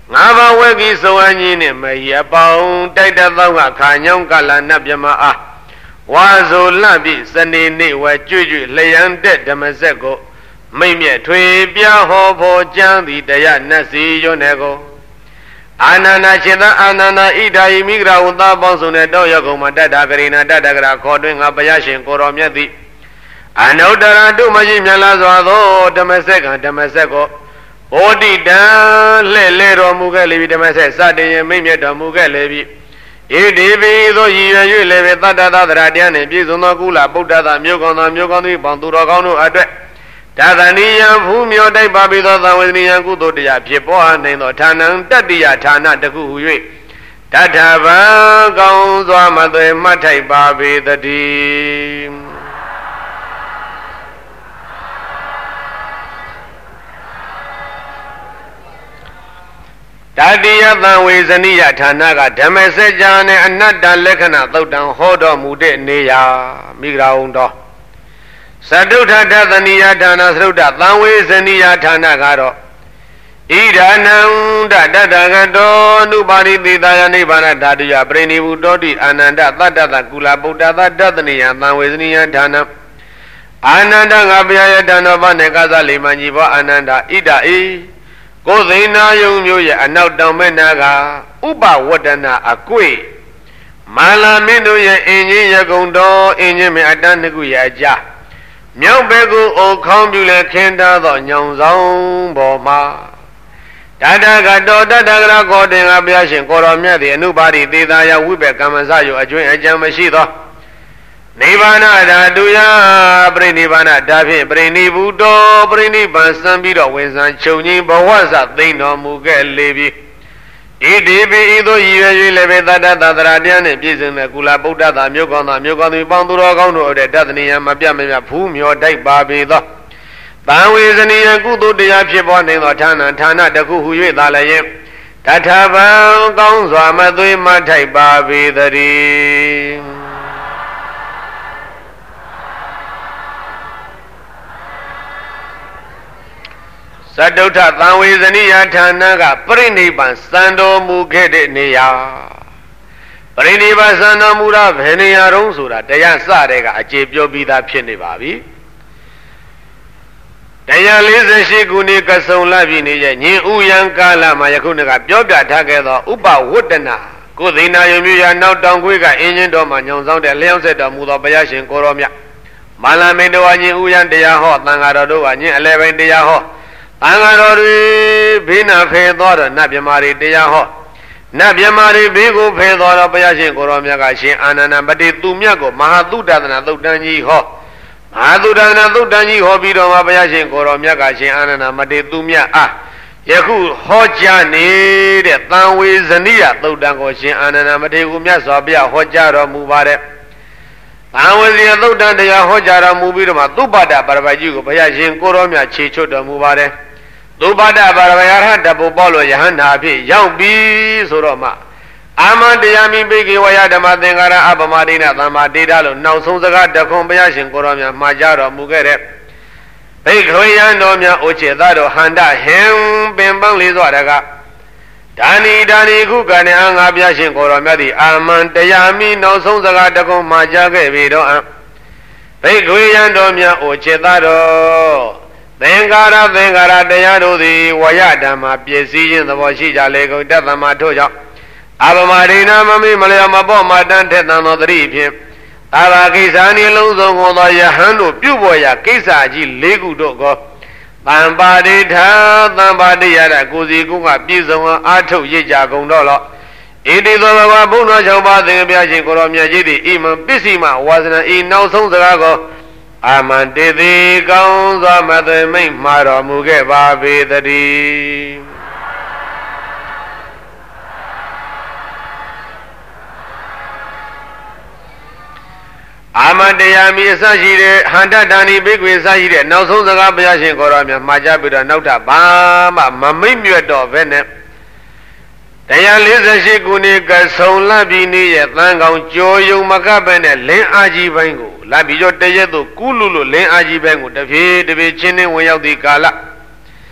ngã ba quê kỳ sâu anh nhìn nè mày ya bao tay đã tao ngã khả nhau cả là nắp ya ma à hoa rồi là bị sân đi nị và chui chui lấy ăn tết đâm sẽ có mấy mẹ thuê bia hồ phô chăng thì đại ya nát xí cho nè cô anana cheta anana ida imigra uta bong sung ne do ya ko ma tat da karina tat da kara kho twin nga baya shin ko ro myat thi anuttara du ma shi myan la swa tho dhamasek ka dhamasek ko bodhi tan hle le ro mu ke le bi dhamasek sa tin yin mian myat tor mu ke le bi ဣတိပိသောရည်ရွယ်၍လည်းပဲတတ္တသသရတရားနှင့်ပြည့်စုံသောကုလဗုဒ္ဓသာမြို့ကောင်းသောမြို့ကောင်းသူပေါင်းသူတော်ကောင်းတို့အတွက်ဒါသနိယံဖူးမြော်တိုက်ပါပြီးသောသံဝေဒနိယံကုသိုလ်တရားဖြစ်ပေါ်နိုင်သောဌာနံတတ္တိယဌာနတခုဟု၍တထဗံကောင်းစွာမသွေမှတ်ထိုက်ပါပေတည်းတတိယသံဝေဇနိယဌာနကဓမ္မစကြာနဲ့အနတ္တလက္ခဏာသုတ်တံဟောတော်မူတဲ့နေရာမိဂရာဝံတော်သတုထထသနိယဌာနသရုဒ္ဓသံဝေဇနိယဌာနကတော့ဣဒာနံတတတကတောအနုပါရိသေတာယနိဗ္ဗာန်ဓာတုယပရိနိဗ္ဗုတောတိအာနန္ဒသတ္တတကုလဗုဒ္ဓသတ္တသနိယသံဝေဇနိယဌာနအာနန္ဒငါဘုရားယဌာနောဘနေကသလိမန်ကြီးဘောအာနန္ဒဣဒာဤကိုယ်သိနာယုံမျိုးရဲ့အနောက်တောင်မဲ့နာကဥပဝတ္တနာအကွေမာလာမင်းတို့ရဲ့အင်ကြီးရကုံတော်အင်ကြီးမအတန်းနှစ်ခုရဲ့အကြမြောက်ဘက်ကိုအိုခေါင်းပြူလဲခင်းထားသောညောင်ဆောင်ပေါ်မှာတတကတောတတကရကောတင်ကဘုရားရှင်ကိုတော်မြတ်သည်အနုပါရိသေသာယဝိပေကမ္မစယောအကျွင်းအကြံမရှိသောနိဗ္ဗာန်ဓာတုယပရိနိဗ္ဗာန်ဓာဖြင့်ပရိနိဗ္ဗုတောပရိနိဗ္ဗာန်စံပြီးတော့ဝင်စံချုပ်ငိမ့်ဘဝစသိမ့်တော်မူခဲ့လေပြီဣတိပိဤသို့ရည်ရွယ်၍လည်းပဲတတ္တသတ္တရာတရားနှင့်ပြည့်စုံတဲ့ကုလဗုဒ္ဓသာမြို့ကောင်းသာမြို့ကောင်းသူပေါင်းသူတော်ကောင်းတို့တဲ့တသနိယမပြတ်မပြတ်ဖူးမြော်တိုက်ပါပေသောတံဝေဇနိယကုသိုလ်တရားဖြစ်ပေါ်နေသောဌာနဌာနတစ်ခုဟု၍သာလည်းတထဗံကောင်းစွာမသွေးမထိုက်ပါပေတည်းသတ္တုထသံဝေဇနိယဌာနကပရိနိဗ္ဗာန်စံတော်မူခဲ့တဲ့နေရာပရိနိဗ္ဗာန်စံတော်မူတာဘယ်နေရာတုံးဆိုတာတရားစတဲ့ကအကျေပြောပြီးသားဖြစ်နေပါပြီတရား၄၈ခုနှစ်ကဆုံလပြည်နေရဲ့ညင်ဥယံကာလမှာယခုနှစ်ကပြောပြထားခဲ့သောဥပဝတ္တနာကိုသိနာယုံမျိုးရနောက်တောင်ခွေးကအင်းချင်းတော်မှာညောင်ဆောင်တဲ့လျှောက်ဆက်တော်မူသောဘုရားရှင်ကိုရောမြတ်မာလမိန်တော်ညင်ဥယံတရားဟောသံဃာတော်တို့ကညင်အလဲပိုင်းတရားဟောသံဃာတော်တွေဘေးနာဖယ်သွားတော့နတ်မြမာတွေတရားဟောနတ်မြမာတွေဘေးကိုဖယ်သွားတော့ဘုရားရှင်ကိုရောမြတ်ကရှင်အာနန္ဒပတိသူမြတ်ကိုမဟာသုဒ္ဓသနာသုတ်တန်ကြီးဟောမဟာသုဒ္ဓသနာသုတ်တန်ကြီးဟောပြီးတော့မှဘုရားရှင်ကိုရောမြတ်ကရှင်အာနန္ဒမတိသူမြတ်အားယခုဟောကြားနေတဲ့သံဝေဇနိယသုတ်တန်ကိုရှင်အာနန္ဒမတိကိုမြတ်စွာဘုရားဟောကြားတော်မူပါတယ်သံဝေဇနိယသုတ်တန်တရားဟောကြားတော်မူပြီးတော့မှသုပ္ပဒပရပိုက်ကြီးကိုဘုရားရှင်ကိုရောမြတ်ခြေချွတ်တော်မူပါတယ်သုပ္ပဒပါရမယရဟတပုပေါလို့ယဟန္တာအဖြစ်ရောက်ပြီဆိုတော့မှအာမန္တရားမိပိကေဝယဓမ္မသင်္ကာရအပမဒိနသမ္မာဒိဋ္ဌလို့နောက်ဆုံးစကားတခွန်ဘုရားရှင်ကိုရောမြတ်မှာကြားတော်မူခဲ့တဲ့ဘိက္ခဝေယံတော်များအိုချေသားတော်ဟန္တဟင်ပင်ပန်းလေးစွာတကဒါနီဒါနီခုကနဲ့အာငါဘုရားရှင်ကိုရောမြတ်သည်အာမန္တရားမိနောက်ဆုံးစကားတခွန်မှာကြားခဲ့ပြီတော့ဘိက္ခဝေယံတော်များအိုချေသားတော်သင်္ကာရသင်္ကာရတရားတို့သည်ဝရဓမ္မပစ္စည်းခြင်းသဘောရှိကြလေကုန်တတ်သမထို့ကြောင့်အပမဒိနာမမိမလျောမပေါ့မတန်းထက်သန်သောတတိဖြင့်သာသာကိစ္စနှင့်လုံးစုံကုန်သောယဟန်တို့ပြုပေါ်ရာကိစ္စကြီး၄ခုတို့ကိုသံပါတိထာသံပါတိယရကိုစီကုကပြည့်စုံအောင်အာထုတ်ရကြကုန်တော့လောဣတိသောဘဝဘုန်းတော်၆ပါးသင်္ကြန်ရှင်ကိုရောမြတ်ကြီးသည်ဣမံပစ္စည်းမဝါစနာဤနောက်ဆုံးစကားကိုအာမန္တေတိကောင်းစွာမသွေမိတ်မှာတော်မူခဲ့ပါပေတည်းအာမတရားမိအစရှိတဲ့ဟန္တဒါနိဘိက္ခွေအစရှိတဲ့နောက်ဆုံးစကားဘုရားရှင်ကိုရောမြတ်မှာကြားပြီးတော့နောက်ထပ်ဘာမှမမိတ်မြတ်တော့ဘဲနဲ့တရား၄၈ခုနှစ်ကဆုံလပြည်နေရဲ့သံကောင်ကြောယုံမကပဲနဲ့လင်းအားကြီးပိုင်းကိုလပြည်ကျော်တရက်သို့ကူးလူလို့လင်းအားကြီးပိုင်းကိုတဖြည်းတဖြည်းချင်းနှင်းဝင်ရောက်သည့်ကာလ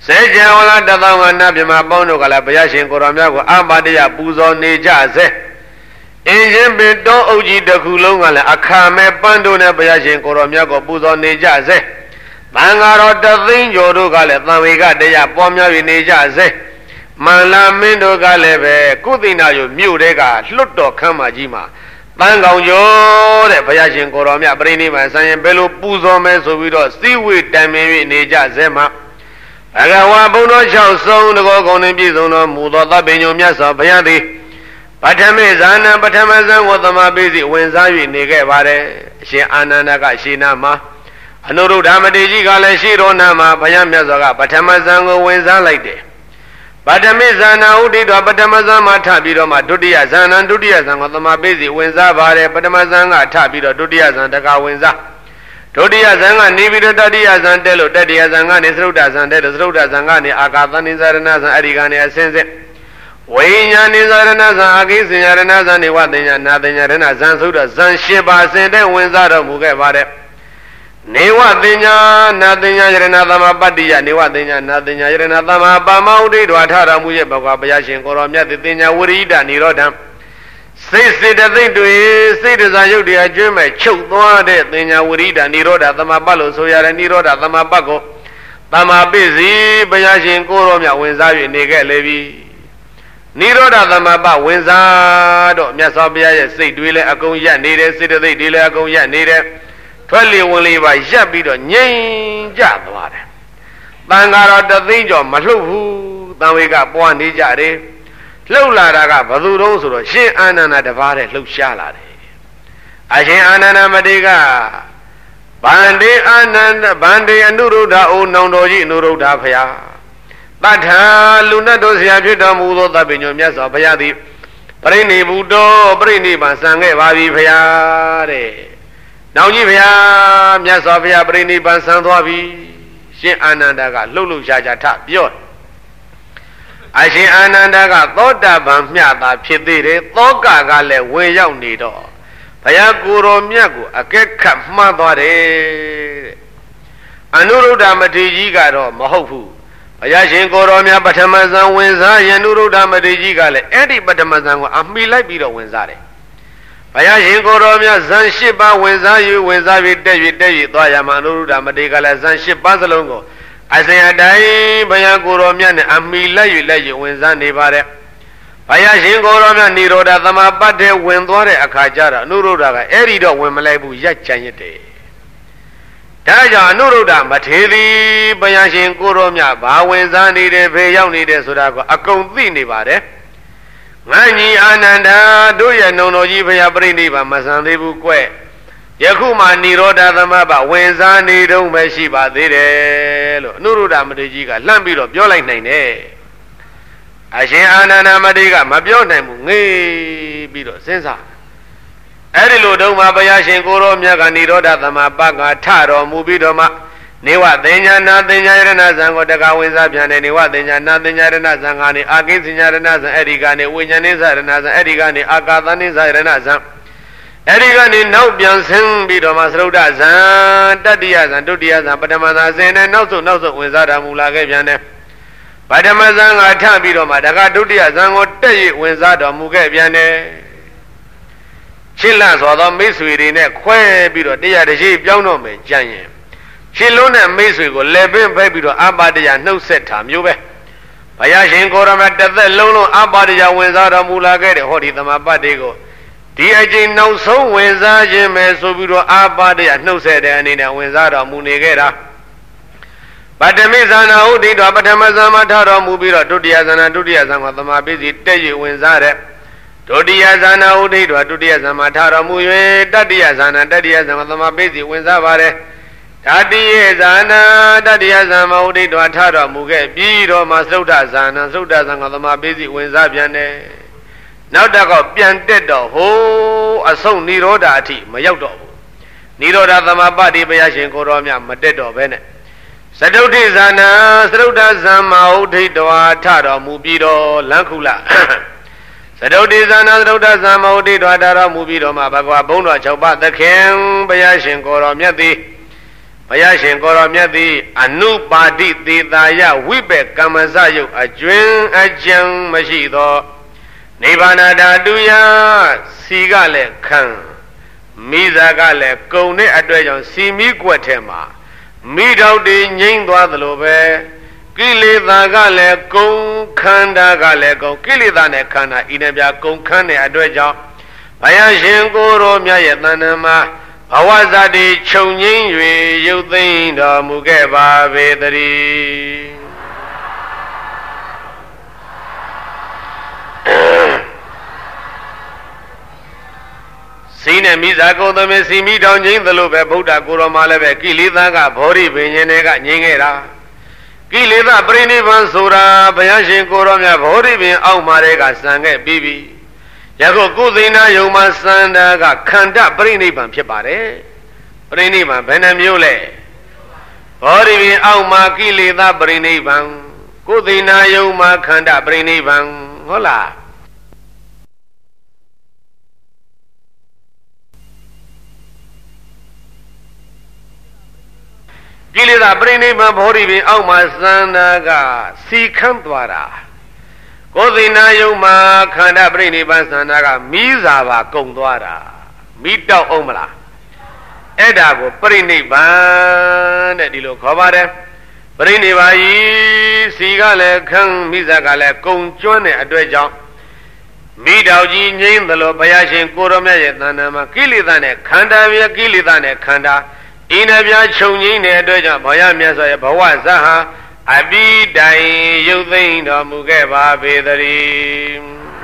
စေကြဝဠာတသောင်းကနတ်မြမပေါင်းတို့ကလည်းဘုရားရှင်ကိုရောမြတ်ကိုအာပါတယပူဇော်နေကြစေအင်းရှင်ပင်တောအုပ်ကြီးတစ်ခုလုံးကလည်းအခါမဲ့ပန်းတို့နဲ့ဘုရားရှင်ကိုရောမြတ်ကိုပူဇော်နေကြစေသံဃာတော်တသိန်းကျော်တို့ကလည်းသံဝေကတရားပွားများ၍နေကြစေမန္လာမင်းတို့ကလည်းပဲကုသိနာယမြို့တဲကလွတ်တော်ခမ်းမကြီးမှာတန်ကောင်ကျော်တဲ့ဘုရားရှင်ကိုရောမြတ်ပြိဋိဘံဆိုင်ရင်ဘယ်လိုပူဇော်မယ်ဆိုပြီးတော့စီဝေတိုင်ပင်၍နေကြစေမှာဘဂဝါဘုံတော်၆ဆုံးတကောကုံနှင့်ပြည့်စုံသောမူသောသဗ္ဗညုံမြတ်စွာဘုရားသည်ပထမေဇာနံပထမဇံဝတ္တမပိစီဝင်စား၍နေခဲ့ပါတယ်အရှင်အာနန္ဒကရှိနာမှာအနုရုဒ္ဓမတေကြီးကလည်းရှိတော်နာမှာဘုရားမြတ်စွာကပထမဇံကိုဝင်စားလိုက်တယ်ပထမေဇာနာဥဒိတောပထမဇံမှာထပြီးတော့မှဒုတိယဇာနံဒုတိယဇံကိုသမပိစီဝင်စားပါတယ်ပထမဇံကထပြီးတော့ဒုတိယဇံတကဝင်စားဒုတိယဇံကနေပြီးတော့တတိယဇံတဲလို့တတိယဇံကနေသရုဒ္ဓဇံတဲလို့သရုဒ္ဓဇံကနေအာကာသနိဇာရဏဇံအဲ့ဒီကနေအစင်းစစ်ဝိညာဉ်နိဇာရဏဇံအာကိစဉ္ညာရဏဇံနေဝတင်ညာနာတင်ညာရဏဇံသုဒ္ဓဇံ၈ပါးစင်တဲ့ဝင်စားတော်မူခဲ့ပါတယ်နေဝတင်ညာနာတင်ညာယရဏသမပတ္တိယနေဝတင်ညာနာတင်ညာယရဏသမပါမဥဒိဋ္ဌဝထတော်မူရဲ့ဘဂဝါဘုရားရှင်ကိုရောမြတ်တင်ညာဝရိဒနိရောဓံစိတ်စေတသိက်တွေစိတ်တစားရုပ်တရားကျွမ်းမဲ့ချုပ်သွားတဲ့သင်ညာဝရိဒနိရောဓသမပတ်လို့ဆိုရတဲ့နိရောဓသမပတ်ကိုတမပိစီဘုရားရှင်ကိုရောမြတ်ဝင်စား၍နေခဲ့လေပြီနိရောဓသမပတ်ဝင်စားတော့မြတ်စွာဘုရားရဲ့စိတ်တွေလည်းအကုန်ရပ်နေတယ်စေတသိက်တွေလည်းအကုန်ရပ်နေတယ်ထွက်လေဝင်လေပါရပ်ပြီးတော့ငြိမ်ကြသွားတယ်တန်ဃာတော်တသိန်းကျော်မလှုပ်ဘူးတန်ဝေကပွားနေကြတယ်လှုပ်လာတာကဘသူတုံးဆိုတော့ရှင်အာနန္ဒတပါးတဲ့လှုပ်ရှားလာတယ်အရှင်အာနန္ဒမတေကဗန္တေအာနန္ဒဗန္တေအနုရုဒ္ဓအိုနောင်တော်ကြီးအနုရုဒ္ဓဖျားတထာလူနတ်တို့ဆရာဖြစ်တော်မူသောသဗ္ဗညုမြတ်စွာဘုရားသည်ပရိနိဗ္ဗူတောပရိနိဗ္ဗာန်စံခဲ့ပါပြီဖျားတဲ့နောင်ကြီးဖျားမြတ်စွာဘုရားပရိနိဗ္ဗာန်စံသွားပြီရှင်အာနန္ဒကလှုပ်လှုပ်ရှားရှားထပြောအရှင်အာနန္ဒကသောတာပန်မြတ်သာဖြစ်သေးတယ်သောကကလည်းဝင်ရောက်နေတော့ဘုရားကိုယ်တော်မြတ်ကိုအကဲခတ်မှတ်သွားတယ်တဲ့အနုရုဒ္ဓမထေရကြီးကတော့မဟုတ်ဘူးဘုရားရှင်ကိုယ်တော်မြတ်ပထမဇန်ဝင်စားယနုရုဒ္ဓမထေရကြီးကလည်းအဲ့ဒီပထမဇန်ကိုအမိလိုက်ပြီးတော့ဝင်စားတယ်ဘုရားရှင်ကိုယ်တော်မြတ်ဇန်၈ပါးဝင်စားယူဝင်စားပြီးတက်၍တက်၍သွားရမှာအနုရုဒ္ဓမထေရကလည်းဇန်၈ပါးစလုံးကိုအစဉ်အတိုင်းဘုရားကိုယ်တော်မြတ်နဲ့အမိလိုက်၍လက်၍ဝင်စားနေပါတဲ့ဘုရားရှင်ကိုယ်တော်မြတ်နိရောဓသမပတ်တဲ့ဝင်သွားတဲ့အခါကျတော့အနုရုဒ္ဓကအဲ့ဒီတော့ဝင်မလိုက်ဘူးရက်ချန်ရတဲ့ဒါကြောင့်အနုရုဒ္ဓမထေရီဘုရားရှင်ကိုယ်တော်မြတ်ဘာဝင်စားနေတယ်ဖေရောက်နေတယ်ဆိုတာကိုအကုန်သိနေပါတယ်ငါညီအာနန္ဒာတို့ရဲ့နုံတော်ကြီးဘုရားပြိဋိဘံမဆန်သေးဘူးကွယ်ယခုမှနိရောဓသမဘဝင်စားနေတုံးပဲရှိပါသေးတယ်လို့အနုရုဒ္ဓမထေရကြီးကလှမ်းပြီးတော့ပြောလိုက်နိုင်တယ်အရှင်အာနန္ဒမထေရကမပြောနိုင်ဘူးငေးပြီးတော့စဉ်းစားအဲ့ဒီလိုတုံးမှာဘုရားရှင်ကိုယ်တော်မြတ်ကနိရောဓသမဘကထတော်မူပြီးတော့မှနေဝတင်ညာနာတင်ညာရဏဇံကိုတကဝင်စားပြန်တယ်နေဝတင်ညာနာတင်ညာရဏဇံကနေအာကိသညာရဏဇံအဲ့ဒီကနေဝိညာဉ်နိစ္စရဏဇံအဲ့ဒီကနေအာကာသနိစ္စရဏဇံအဲ့ဒီကနေနောက်ပြန်ဆင်းပြီးတော့မှသရုဒ္ဓဇံတတိယဇံဒုတိယဇံပထမဇံဆင်းနေနောက်ဆုံးနောက်ဆုံးဝင်စားတော်မူလာခဲ့ပြန်တယ်ပထမဇံကထပြီးတော့မှတကဒုတိယဇံကိုတက်၍ဝင်စားတော်မူခဲ့ပြန်တယ်ရှင်းလန့်စွာသောမိတ်ဆွေတွေနဲ့ခွဲပြီးတော့တရားတရှိပြောင်းတော့မယ်ကြံရင်ရှင်းလုံးတဲ့မိတ်ဆွေကိုလက်ပင်ဖက်ပြီးတော့အပါတရနှုတ်ဆက်တာမျိုးပဲဘုရားရှင်ကိုယ်တော်မြတ်တစ်သက်လုံးလုံးအပါတရဝင်စားတော်မူလာခဲ့တဲ့ဟောဒီသမပတ်တွေကိုဒီအကျဉ်နောက်ဆုံးဝင်စားခြင်းပဲဆိုပြီးတော့အာပါတရနှုတ်ဆက်တဲ့အနေနဲ့ဝင်စားတော်မူနေခဲ့တာပထမိဇာနာဥဒိတောပထမဇာမထတော်မူပြီးတော့ဒုတိယဇာနာဒုတိယဇာမှာသမာပိစီတက်၍ဝင်စားတဲ့ဒုတိယဇာနာဥဒိတောဒုတိယဇာမှာထတော်မူ၍တတိယဇာနာတတိယဇာမှာသမာပိစီဝင်စားပါတယ်တတိယဇာနာတတိယဇာမှာဥဒိတောထတော်မူခဲ့ပြီးတော့မှသုဒ္ဓဇာနာသုဒ္ဓဇာကသမာပိစီဝင်စားပြန်တယ်နောက်တော့ပြန်တက်တော့ဟိုးအဆုံးနိရောဓအထိမရောက်တော့ဘူးနိရောဓသမပတိဘုရားရှင်ကိုတော်မြတ်မတက်တော့ပဲနဲ့သတုဋ္ဌိဇာနာသရုဒ္ဓဇမ္မာဥဒိတဝါထတော်မူပြီးတော့လန်းခုလသတုဋ္ဌိဇာနာသရုဒ္ဓဇမ္မာဥဒိတဝါထတော်မူပြီးတော့မှဘဂဝါဘုန်းတော်၆ပါးသခင်ဘုရားရှင်ကိုတော်မြတ်သည်ဘုရားရှင်ကိုရောမြတ်သည်အနုပါတိသေသာယဝိပေကမ္မစယုတ်အကျွင်းအကြံမရှိသောနိဗ္ဗာန်ဓာတုယစီကလည်းခံမိဇာကလည်းကုံတဲ့အတွက်ကြောင့်စီမီကွက်ထဲမှာမိတော်တည်ငိမ့်သွားသလိုပဲကိလေသာကလည်းကုံခန္ဓာကလည်းကုံကိလေသာနဲ့ခန္ဓာဤနဲ့ပြကုံခန်းတဲ့အတွက်ကြောင့်ဘုရားရှင်ကိုယ်တော်မြတ်ရဲ့တဏ္ဍာမှာဘဝဇာတိခြုံငိမ့်၍ရုပ်သိမ်းတော်မူခဲ့ပါပေတည်းစီနဲ့မိဇာကုံသမီးစီမိတောင်ငိမ့်သလိုပဲဗုဒ္ဓကိုယ်တော်မှာလည်းပဲကိလေသာကဘောဓိပင်ရှင်တွေကငြိမ်းခဲ့တာကိလေသာပြိနိဗ္ဗာန်ဆိုတာဘုရားရှင်ကိုယ်တော်မြတ်ဘောဓိပင်အောက်မှာတွေကစံခဲ့ပြီးပြီယခုကုသိဏယုံမှာစံတာကခန္ဓာပြိနိဗ္ဗာန်ဖြစ်ပါတယ်ပြိနိဗ္ဗာန်ဘယ်နှမျိုးလဲဘောဓိပင်အောက်မှာကိလေသာပြိနိဗ္ဗာန်ကုသိဏယုံမှာခန္ဓာပြိနိဗ္ဗာန်ဟုတ်လားကိလေသာပြိနိဗ္ဗာန်ဘောဓိပင်အောက်မှာစံတာကစီခန့်သွားတာကိုယ်သိနာယုံမှာခန္ဓာပြိနိဗ္ဗာန်စံတာကမိစာပါကုန်သွားတာမိတောက်အောင်မလားအဲ့ဒါကိုပြိနိဗ္ဗာန်တဲ့ဒီလိုခေါ်ပါတယ်ပြိနိဗ္ဗာန်ဤစီကလည်းခန့်မိစာကလည်းကုန်ကျွမ်းတဲ့အတွက်ကြောင့်မိတောက်ကြီးငြိမ်းသလိုဘုရားရှင်ကိုရောမြတ်ရဲ့တဏ္ဍာမှာကိလေသာနဲ့ခန္ဓာပြကိလေသာနဲ့ခန္ဓာဤနှပြခြုံငိမ့်တဲ့အတွက်ကြောင့်ဘုရားမြတ်စွာရဲ့ဘဝဇာဟာအပိတိုင်ရုပ်သိမ်းတော်မူခဲ့ပါပေတည်း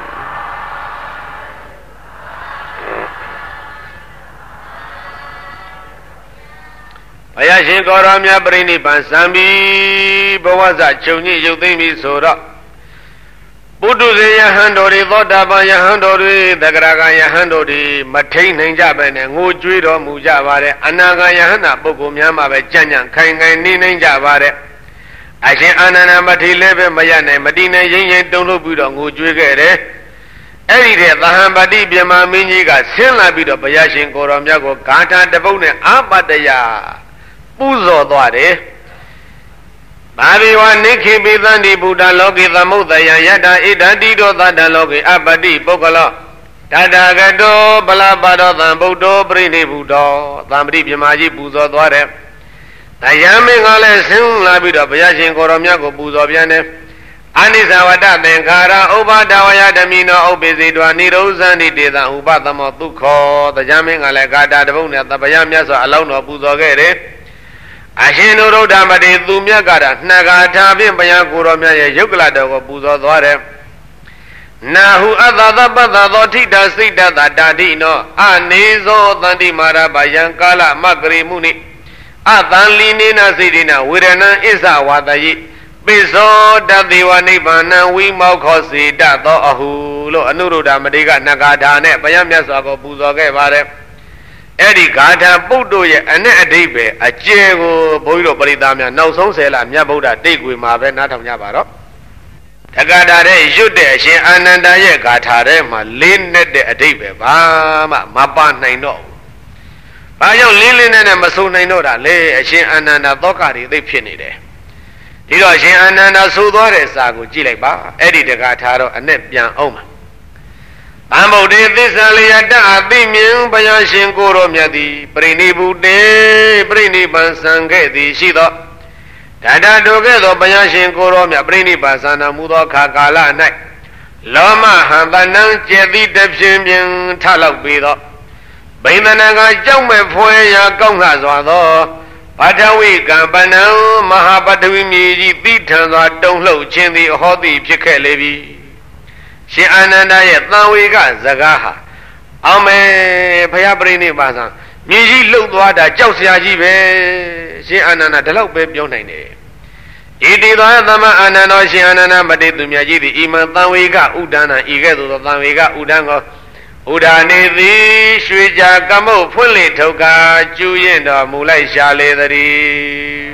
ဘုရားရှင်ကိုရောမြတ်ပြိဋိဘံစံပြီးဘဝဇာခြုံငိမ့်ရုပ်သိမ်းပြီးဆိုတော့ပုထုဇဉ်ယဟန်တော်တွေသောတာပန်ယဟန်တော်တွေသဂရဂံယဟန်တော်တွေမထိန်နိုင်ကြပဲနဲ့ငိုကြွေးတော်မူကြပါတယ်အနာဂံယဟန်နာပုဂ္ဂိုလ်များမှာပဲကြံ့ကြံ့ခိုင်ခိုင်နေနိုင်ကြပါတယ်အရှင်အာနန္ဒမထေရလည်းပဲမရနိုင်မတည်နိုင်ရင်ရင်တုံ့လို့ပြီးတော့ငိုကြွေးခဲ့တယ်အဲ့ဒီတဲ့သဟံပတိပြမမင်းကြီးကဆင်းလာပြီးတော့ဘုရားရှင်ကိုယ်တော်မြတ်ကိုဂါထာတပုတ်နဲ့အာပတ္တယပူဇော်သွားတယ်ဘာဝေဝနိခိပိသန္တိဗုဒ္ဓလောကေသမုဒ္ဒယယတ္တဣဒတိတောသတ္တလောကေအပတိပုဂ္ဂလောတတဂတောပလပါတောသံဗုဒ္ဓောပြိနိဗ္ဗုတောသံပတိပြမကြီးပူဇော်သွားတယ်တရားမင်းကလည်းဆင်းလာပြီးတော့ဘုရားရှင်ကိုယ်တော်မြတ်ကိုပူဇော်ပြန်တယ်အာနိသဝတ္တသင်္ခါရဥပါဒဝယဓမိနောဥပ္ပိစေတောနိရောဇန္တိတေသံဥပသမောဒုက္ခောတရားမင်းကလည်းဂါတာတပုတ်နဲ့ဘုရားမြတ်စွာအလောင်းတော်ပူဇော်ခဲ့တယ်အရှင်နုရုဒ္ဓမတေသူမြတ်ကတာနှဂါထာဖြင့်ဘုရားကိုယ်တော်မြတ်ရဲ့ယုတ်ကလတော်ကိုပူဇော်သွားတယ်နာဟုအတ္တသပ္ပတ္တသောထိတာစိတ်တတာတာတိနောအနေဇောတန္တိမာရဘယံကာလမဂရိမုနိအတန်လီနေနာစိတိနာဝေရဏံအစ္ဆဝါတယိပိဇောတသေဝနိဗ္ဗာနံဝိမောခောစေတသောအဟုလို့အနုရုဒ္ဓမတေကနှဂါထာနဲ့ဘုရားမြတ်စွာကိုပူဇော်ခဲ့ပါတယ်အဲ့ဒီဂါထာပုဒ်တို့ရဲ့အ내အဓိပ္ပာယ်အကျယ်ကိုဘုန်းကြီးတို့ပရိသတ်များနောက်ဆုံးဆယ်လမြတ်ဗုဒ္ဓတိတ်ခွေမှာပဲနားထောင်ကြပါတော့တက္ကတာတဲ့ရွတ်တဲ့အရှင်အာနန္ဒာရဲ့ဂါထာထဲမှာလေးနဲ့တဲ့အဓိပ္ပာယ်ဘာမှမပါနိုင်တော့ဘူး။ဘာကြောင့်လေးလေးနဲ့နဲ့မဆိုနိုင်တော့တာလဲအရှင်အာနန္ဒာသောကတွေသိဖြစ်နေတယ်။ဒီတော့အရှင်အာနန္ဒာဆိုသွားတဲ့စာကိုကြည့်လိုက်ပါ။အဲ့ဒီတက္ကထာတော့အ내ပြန်အောင်ပါအမ္ဗုဒ္ဓေသစ္စာလျတအသိမြင်ဘုရားရှင်ကိုယ်တော်မြတ်သည်ပြိနိဗ္ဗုတေပြိနိဗ္ဗာန်စံခဲ့သည်ရှိသောဓာတတို့ကဲ့သို့ဘုရားရှင်ကိုယ်တော်မြတ်ပြိနိဗ္ဗာန်စံတော်မူသောခါကာလ၌လောမဟံတဏံကျေတိတဖြင့်ဖြင့်ထလောက်ပြီးသောဘိန္ဒနာကကြောက်မဲ့ဖွယ်ရာကောင်းခါစွာသောပထဝီကံပနံမဟာပထဝီမြေကြီးတိထံစွာတုံလှုပ်ခြင်းသည်အဟောတိဖြစ်ခဲ့လေပြီရှင်အာနန္ဒာရဲ့သံဝေကစကားဟာအောင်မယ်ဘုရားပြိဋိဘာသာမြေကြီးလှုပ်သွားတာကြောက်စရာကြီးပဲရှင်အာနန္ဒာဒီလောက်ပဲပြောနိုင်တယ်ဣတိသောသမအာနန္ဒောရှင်အာနန္ဒာမတေသူမြတ်ကြီးသည်ဣမံသံဝေကဥဒ္ဒနာဤကဲ့သို့သောသံဝေကဥဒ္ဒံကိုဥဒ္ဒာနေသည်ရွှေကြာကမုတ်ဖွင့်လေထုတ်ကာကျူးရင်တော်မူလိုက်ရှာလေသည်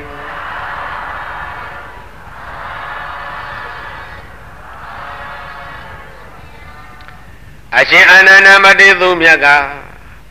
အရှင်အာနန္ဒမတေသူမြတ်ကဘ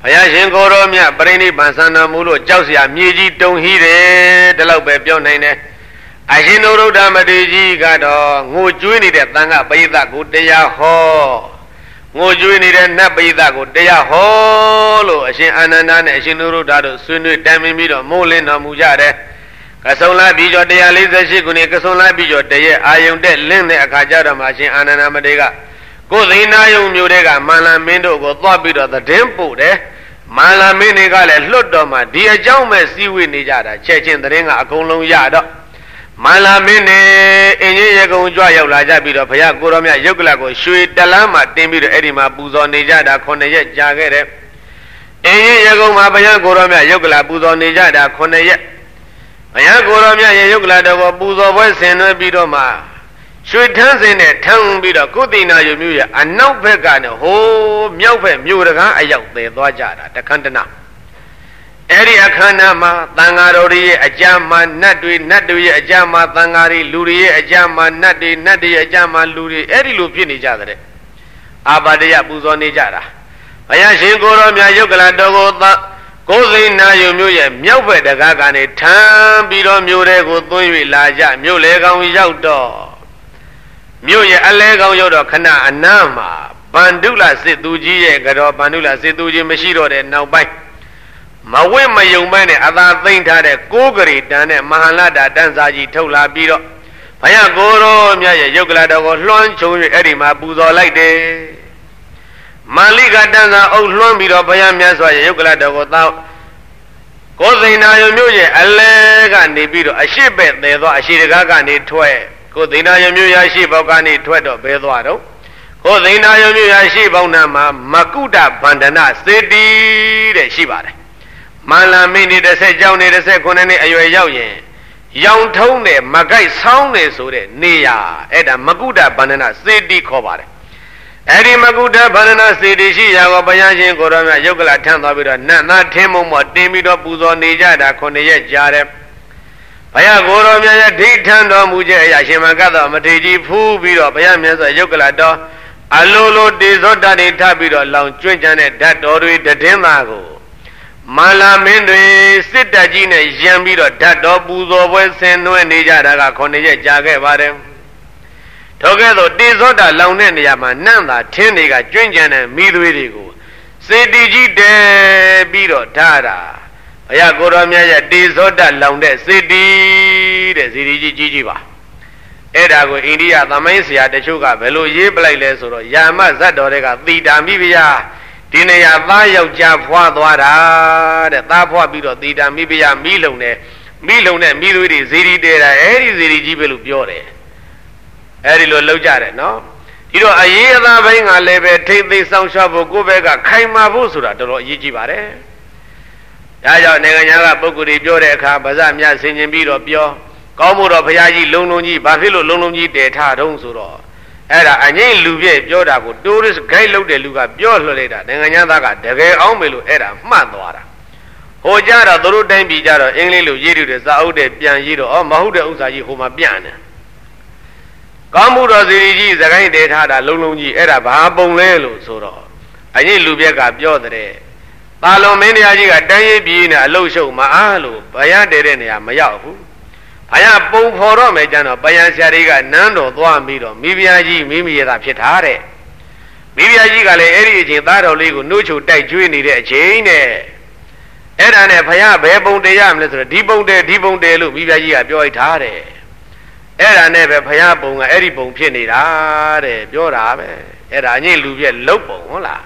ယာရှင်ကိုရောမြတ်ပြိဋိဘံသနာမူလို့ကြောက်เสียမြေကြီးတုံဟီးတယ်ဒီလောက်ပဲပြောနိုင်တယ်အရှင်နုရုဒ္ဓမထေရကြီးကတော့ငိုကြွေးနေတဲ့သံဃာပရိသတ်ကိုတရားဟောငိုကြွေးနေတဲ့နတ်ပရိသတ်ကိုတရားဟောလို့အရှင်အာနန္ဒာနဲ့အရှင်နုရုဒ္ဓတို့ဆွေးနွေးတိုင်ပင်ပြီးတော့မိုးလင်းတော်မူကြတယ်ကဆုံလာပြီးကျော်one forty-eightခုနှစ်ကဆုံလာပြီးကျော်တရက်အာယုန်တဲ့လင်းတဲ့အခါကျတော့မှအရှင်အာနန္ဒာမထေရကကိုယ်သိနာယုံမျိုးတွေကမန္လမင်းတို့ကိုသွားပြီးတော့သတင်းပို့တယ်မန္လမင်းတွေကလည်းလွတ်တော်မှာဒီအကြောင်းပဲစည်းဝေးနေကြတာချက်ချင်းသတင်းကအကုန်လုံးရတော့မန္လမင်းနဲ့အင်းကြီးရေကုံကြွရောက်လာကြပြီးတော့ဘုရားကိုရောမြတ်ယုတ်ကလကိုရွှေတလန်းမှာတင်းပြီးတော့အဲ့ဒီမှာပူဇော်နေကြတာ9ရက်ကြာခဲ့တယ်အင်းကြီးရေကုံမှာဘုရားကိုရောမြတ်ယုတ်ကလပူဇော်နေကြတာ9ရက်ဘုရားကိုရောမြတ်ရဲ့ယုတ်ကလတော်ကိုပူဇော်ပွဲဆင်နွှဲပြီးတော့မှရွှေထန်းစင်နဲ့ထမ်းပြီးတော့ကုသိနာယုံမျိုးရဲ့အနောက်ဘက်ကနေဟိုးမြောက်ဘက်မြို့တကားအရောက်သေးသွားကြတာတခန္တနာအဲ့ဒီအခန္ဓာမှာသံဃာတော်ရဲ့အကြမ်းမှာနတ်တွေနတ်တွေရဲ့အကြမ်းမှာသံဃာတွေလူတွေရဲ့အကြမ်းမှာနတ်တွေနတ်တွေရဲ့အကြမ်းမှာလူတွေအဲ့ဒီလိုဖြစ်နေကြတဲ့အာဘာဒယပူဇော်နေကြတာဘုရားရှင်ကိုရောမြတ်ယုတ်ကလတော်ကိုကိုသိနာယုံမျိုးရဲ့မြောက်ဘက်တကားကနေထမ်းပြီးတော့မြို့တွေကိုသွင်း၍လာကြမြို့လေကောင်ရောက်တော့မြို့ရဲ့အလဲကောင်ရောက်တော့ခဏအနားမှာဗန္ဓုလစစ်သူကြီးရဲ့ကြောဗန္ဓုလစစ်သူကြီးမရှိတော့တဲ့နောက်ပိုင်းမဝိမယုံပိုင်းနဲ့အသာသိမ့်ထားတဲ့ကိုးဂရီတန်နဲ့မဟာလတာတန်းစာကြီးထုတ်လာပြီးတော့ဘုရားကိုရောမြတ်ရဲ့ယုတ်ကလတော်ကိုလွှမ်းခြုံ၍အဲ့ဒီမှာပူဇော်လိုက်တယ်မာလိကတန်းစာအုပ်လွှမ်းပြီးတော့ဘုရားမြတ်စွာရဲ့ယုတ်ကလတော်ကိုသောကိုသိနာယုံမျိုးရဲ့အလဲကနေပြီးတော့အရှိဘက်သေးသွားအရှိတကားကနေထွက်ကိုသိနာယုံမျိုးရရှိဘောက်ကနေထွက်တော့ဘဲသွားတော့ကိုသိနာယုံမျိုးရရှိဘောက်နာမှာမကုတဗန္ဒနာစေတီတဲ့ရှိပါတယ်မန္လမင်းနေတစ်ဆက်ကြောင်းနေတစ်ဆက်ခုနှစ်နှစ်အရွယ်ရောက်ရင်ရောင်ထုံးတဲ့မကိုက်ဆောင်းတယ်ဆိုတဲ့နေရအဲ့ဒါမကုတဗန္ဒနာစေတီခေါ်ပါတယ်အဲ့ဒီမကုတဗန္ဒနာစေတီရှိရာကိုဘုရားရှင်ကိုရောမြတ်ယုတ်ကလထမ်းသွားပြီးတော့နတ်သားထင်းမုံမော်တင်းပြီးတော့ပူဇော်နေကြတာခုနှစ်ရက်ကြာတယ်ဘုရားကိုရောမြတ်ရဲ့ဒိဋ္ဌံတော်မူခြင်းအရာရှင်မကတော်မထေရကြီးဖူးပြီးတော့ဘုရားမြတ်စွာယုတ်ကလတော်အလိုလိုတေဇောတတွေထပ်ပြီးတော့လောင်ကျွင့်ကြတဲ့ဓာတ်တော်တွေတည်င်းသားကိုမန္လမင်းတွေစစ်တပ်ကြီးနဲ့ရံပြီးတော့ဓာတ်တော်ပူဇော်ပွဲဆင်နွှဲနေကြတာကခုနှစ်ရက်ကြာခဲ့ပါတယ်ထို့ကဲ့သို့တေဇောတလောင်တဲ့နေရာမှာနန့်သာထင်းတွေကကျွင့်ကြတဲ့မိသွေးတွေကိုစေတီကြီးတဲပြီးတော့ထားတာဘုရားကိုရောမြတ်ရဲ့တေဇောတလောင်တဲ့စေတီတဲ့စေတီကြီးကြီးကြီးပါအဲ့ဒါကိုအိန္ဒိယသမိုင်းဆရာတချို့ကဘယ်လိုရေးပလိုက်လဲဆိုတော့ယာမဇတ်တော်တွေကသီတာမိဖုရားဒီနေရာသားယောက်ျားဖွာသွားတာတဲ့သားဖွာပြီးတော့သီတာမိဖုရားမိလုံနဲ့မိလုံနဲ့မိသွေးတွေဇေဒီတဲတာအဲ့ဒီဇေဒီကြီးပဲလို့ပြောတယ်အဲ့ဒီလိုလောက်ကြတယ်နော်ဒီတော့အရေးအသားဘိုင်းကလည်းပဲထိမ့်သိမ်းဆောင်ရှောက်ဖို့ကိုယ့်ဘက်ကခိုင်မာဖို့ဆိုတာတော်တော်အရေးကြီးပါတယ်ဒါကြောင့်နိုင်ငံသားကပုဂ္ဂိုလ်တွေပြောတဲ့အခါဗဇမြဆင်ခြင်ပြီးတော့ပြောကောင်းမို့တော့ဘုရားကြီးလုံလုံကြီးဘာဖြစ်လို့လုံလုံကြီးတည်ထားတုံးဆိုတော့အဲ့ဒါအငိမ့်လူပြည့်ပြောတာကို tourist guide လုပ်တဲ့လူကပြောလှလိုက်တာနိုင်ငံသားကတကယ်အောင်မယ်လို့အဲ့ဒါမှတ်သွားတာဟိုကြတော့သူတို့တိုင်းပြည်ကြတော့အင်္ဂလိပ်လိုရေးတူတဲ့စာအုပ်တဲ့ပြန်ရေးတော့ဩမဟုတ်တဲ့ဥစ္စာကြီးဟိုမှာပြန်တယ်ကောင်းမှုတော်စီကြီးစကိုင်းတည်ထားတာလုံလုံကြီးအဲ့ဒါဘာပုံလဲလို့ဆိုတော့အငိမ့်လူပြည့်ကပြောတဲ့ပါလွန်မင်းတရားကြီးကတန်းရေးပြည်နဲ့အလုရှုံမအားလို့ဘယတည်တဲ့နေရာမရောက်ဘူးဘယပုံဖော်တော့မယ်ကျန်တော့ပယံဆရာတွေကနန်းတော်သွားပြီးတော့မိဖုရားကြီးမိမိရတာဖြစ်ထားတဲ့မိဖုရားကြီးကလည်းအဲ့ဒီအချိန်သားတော်လေးကိုနှုတ်ချိုတိုက်ကျွေးနေတဲ့အချိန်နဲ့အဲ့ဒါနဲ့ဘုရားဘယ်ပုံတည်ရမလဲဆိုတော့ဒီပုံတည်ဒီပုံတည်လို့မိဖုရားကြီးကပြောလိုက်ထားတယ်အဲ့ဒါနဲ့ပဲဘုရားပုံကအဲ့ဒီပုံဖြစ်နေတာတဲ့ပြောတာပဲအဲ့ဒါအငိမ့်လူပြည့်လုတ်ပုံဟုတ်လား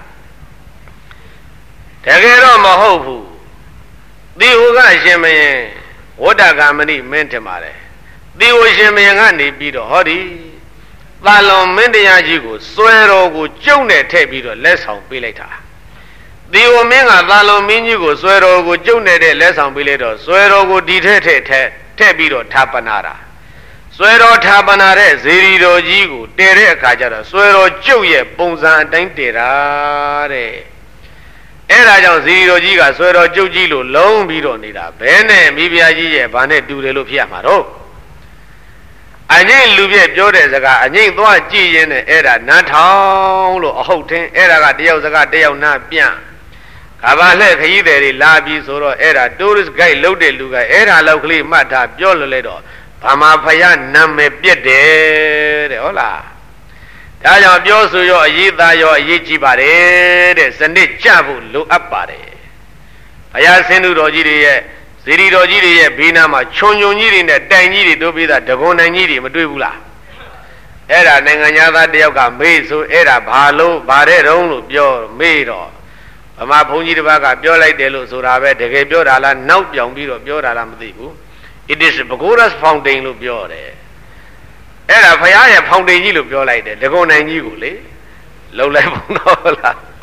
တကယ်တော့မဟုတ်ဘူးသီဟူကရှင်မင်းဝတ္တကာမဏိမင်းထင်ပါတယ်သီဟူရှင်မင်းကနေပြီးတော့ဟောဒီသာလွန်မင်းတရားကြီးကိုစွဲတော်ကိုကျုံနဲ့ထည့်ပြီးတော့လက်ဆောင်ပေးလိုက်တာသီဟူမင်းကသာလွန်မင်းကြီးကိုစွဲတော်ကိုကျုံနေတဲ့လက်ဆောင်ပေးလိုက်တော့စွဲတော်ကိုဒီထည့်ထည့်ထည့်ထည့်ပြီးတော့ထာပနာတာစွဲတော်ထာပနာတဲ့ဇေရီတော်ကြီးကိုတည်တဲ့အခါကျတော့စွဲတော်ကျုပ်ရဲ့ပုံစံအတိုင်းတည်တာတဲ့အဲ့ဒါကြောင့်ဇီတော်ကြီးကဆွဲတော်ကျုပ်ကြီးလို့လုံးပြီးတော့နေတာဘဲနဲ့မိဖုရားကြီးရဲ့ဘာနဲ့တူတယ်လို့ဖြစ်ရမှာတော့အငိမ့်လူပြည့်ပြောတဲ့စကားအငိမ့်သွားကြည့်ရင်းနဲ့အဲ့ဒါနားထောင်လို့အဟုတ်ထင်းအဲ့ဒါကတယောက်စကားတယောက်နားပြန့်က Kabale Kaide Labi Soro Era tourist guide loaded Luga Era locally Mata Biololedo Pama Paya Name Piede Ola Taya Biosu yo Yida yo Yichi Bare Sende Chabu Lu Apare Aya Sendu Rojiri Siri Rojiri Binama Chonyiri in the Dangiri Dobida Dagona Niri Madubula Era Nanganyada Dioga Meso Era Balo Bare Ronu Bio Medo Ama Punji Baga Bio like Delu Surabe de Biorala now young Biro Biorala Madibu It is Bagora's fountain look Biore Era Paya fountain look Bio like the Dagona Niguli Low level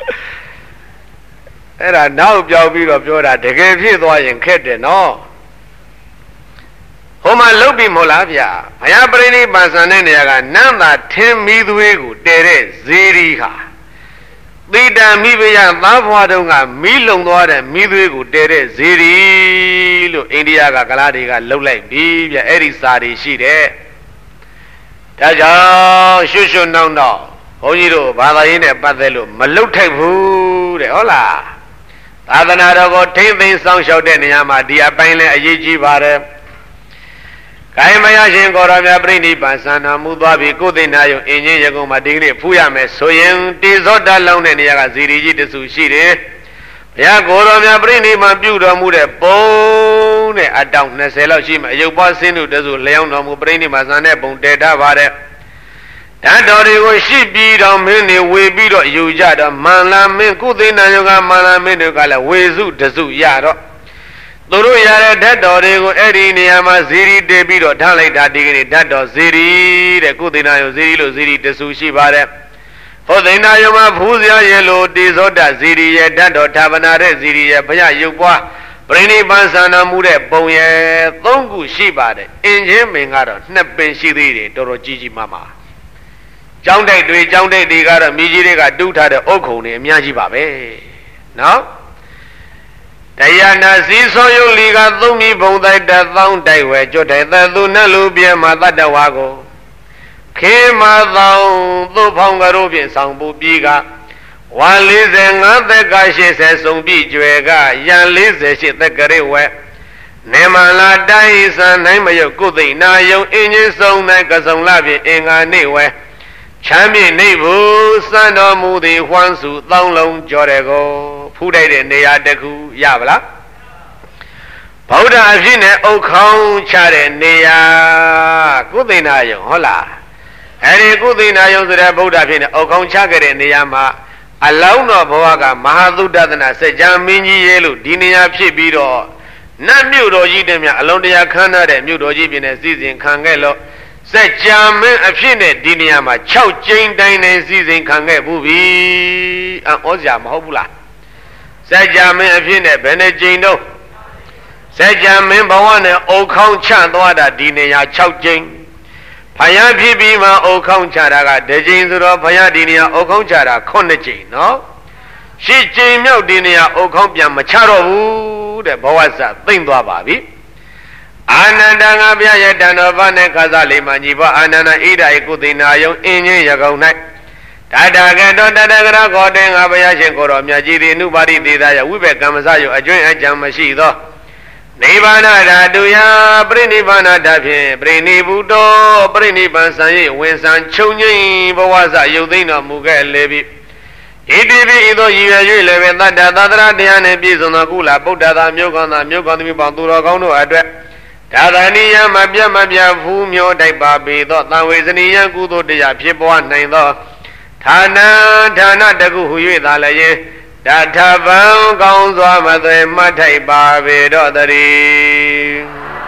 Era now Bio Biro Biora de Gavido and Kete no Homa Lobi Molavia Ayabrini Basanania Nanda ten midwegu Dere Ziriha Bida Mibia Lavadunga Milong Water Midwegu Dere Ziri India Galadiga low like Bibia Erisari Shide Taja Shushu no no Ojiro Badaine Badelu Malute Hu Ola Adanado ten things song showed in Yama Dia Baile Ayiji Vare Kaimaya Goramia Brini Basana Mubabi Kudinayo Inji Yagoma Digri Puyame Soyen Tizoda Lone and Yagaziri de Sushire Yagoramia Brini Mabuda Mude Bone at down Nesela Shima Yobasinu Dezu Leon Mubrini Mazane Bondeda Vare Tandori was she beat on many way beat on Yujada Malamin Kudina Yoga Malamin Gala Wezu Dezu Yaro Turu Yara Dadorigo Ediniama Ziri Debido Tale Dadigini Dado Ziri the Kudina Ziri Ziri Desushi Bare For the Nayoma Puzia Yellow Dizoda Ziri Dado Tabanare Ziri Paya Yukwa Brini Bansana Mure Boye Thongu Shibare Injim Mingaro Nepin Shiri Doro Gigi Mama John Day Dui John Day Digara Mijiriga Duta the Okoni Miyaji Babe No? Tayana Ziso Liga Dumi Bonda Down Daiwe Jote the Lunalubia Madadawago Kema down the Pongarubian Sambu Biga One listen at the Gashi says some Bijuega Yan Liz shit the Garewe Nemala Dais and Namayo Kudi Nayo in your song like a song lavi in a newe Champion Nebu San Mudi Huansu Long Long Jorego Pude ne Yadeku Yabla Powder Azine Okong Chare Nea Kudinayo Hola Any Kudinayo the Buddha Pin Okong Chagare Neama Alauno Boaga Mahadudana Sejam Minji Yelu Dinia Pibido Namudo Jidemia Alondia Kana Mudo Jibin season Kangelo Sejam Afine Diniama Chow Jane Dine season Kange Bubi and Ozam Hobula Sajame Afine Benejino Sajame Bawane Okong Chandwada Dinia Chowjing Paya Pibima Okong Charaga Dejinzuro Paya Dinia Okong Chara Konejin no She Jim Dinia Okong Macharo the Boasa Thingwa Babi Ananda Bia Danovane Kazali Maniba Anana Ida Ikudina Yo Inye Yagonai Tadaga Dadagra Godin Abayashin Koro Miajiri nobody did that we become a joint at Jamashido Nibana Duya Brinibana Davi Brini Budo Brini Bansai Winsan Chuni Bawaza Yudina Muga Levi Idibi Ido Yu Levin Dadra Diana Bizonagula Buddha Mugana Mugani Bandura Gono Adre Tadania Mabia Mabia Fumio Daibabi Dot Nawizania Gudo Dia Pipo Nine Tana Tana Dagu Huyalaye Datavan Gonzo Mother Matai Babi Dodari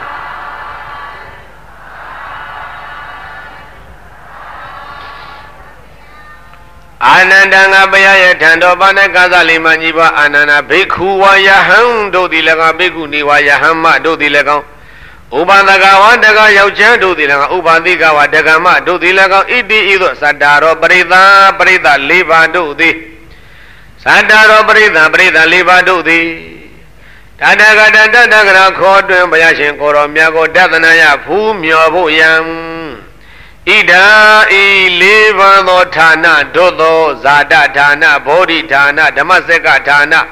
Anandanga Baya Tando Bana Gazali Maniba Anana Beku Wayahan do the Lega Beku Niwayahama do the Lega Ubandagawa Daga Yauchan do the Lega Ubandigawa Dagama do the Lega Idi Ido Sadaro Brida Brida Liva do the Sadaro Brida Brida Liva do the Tadaga Dadagra Kodum Bayashin Koromiago Dadanaya Fumio Boyam Ida I live Tana Dodo Zada Tana Bodhi Tana Damaseka Tana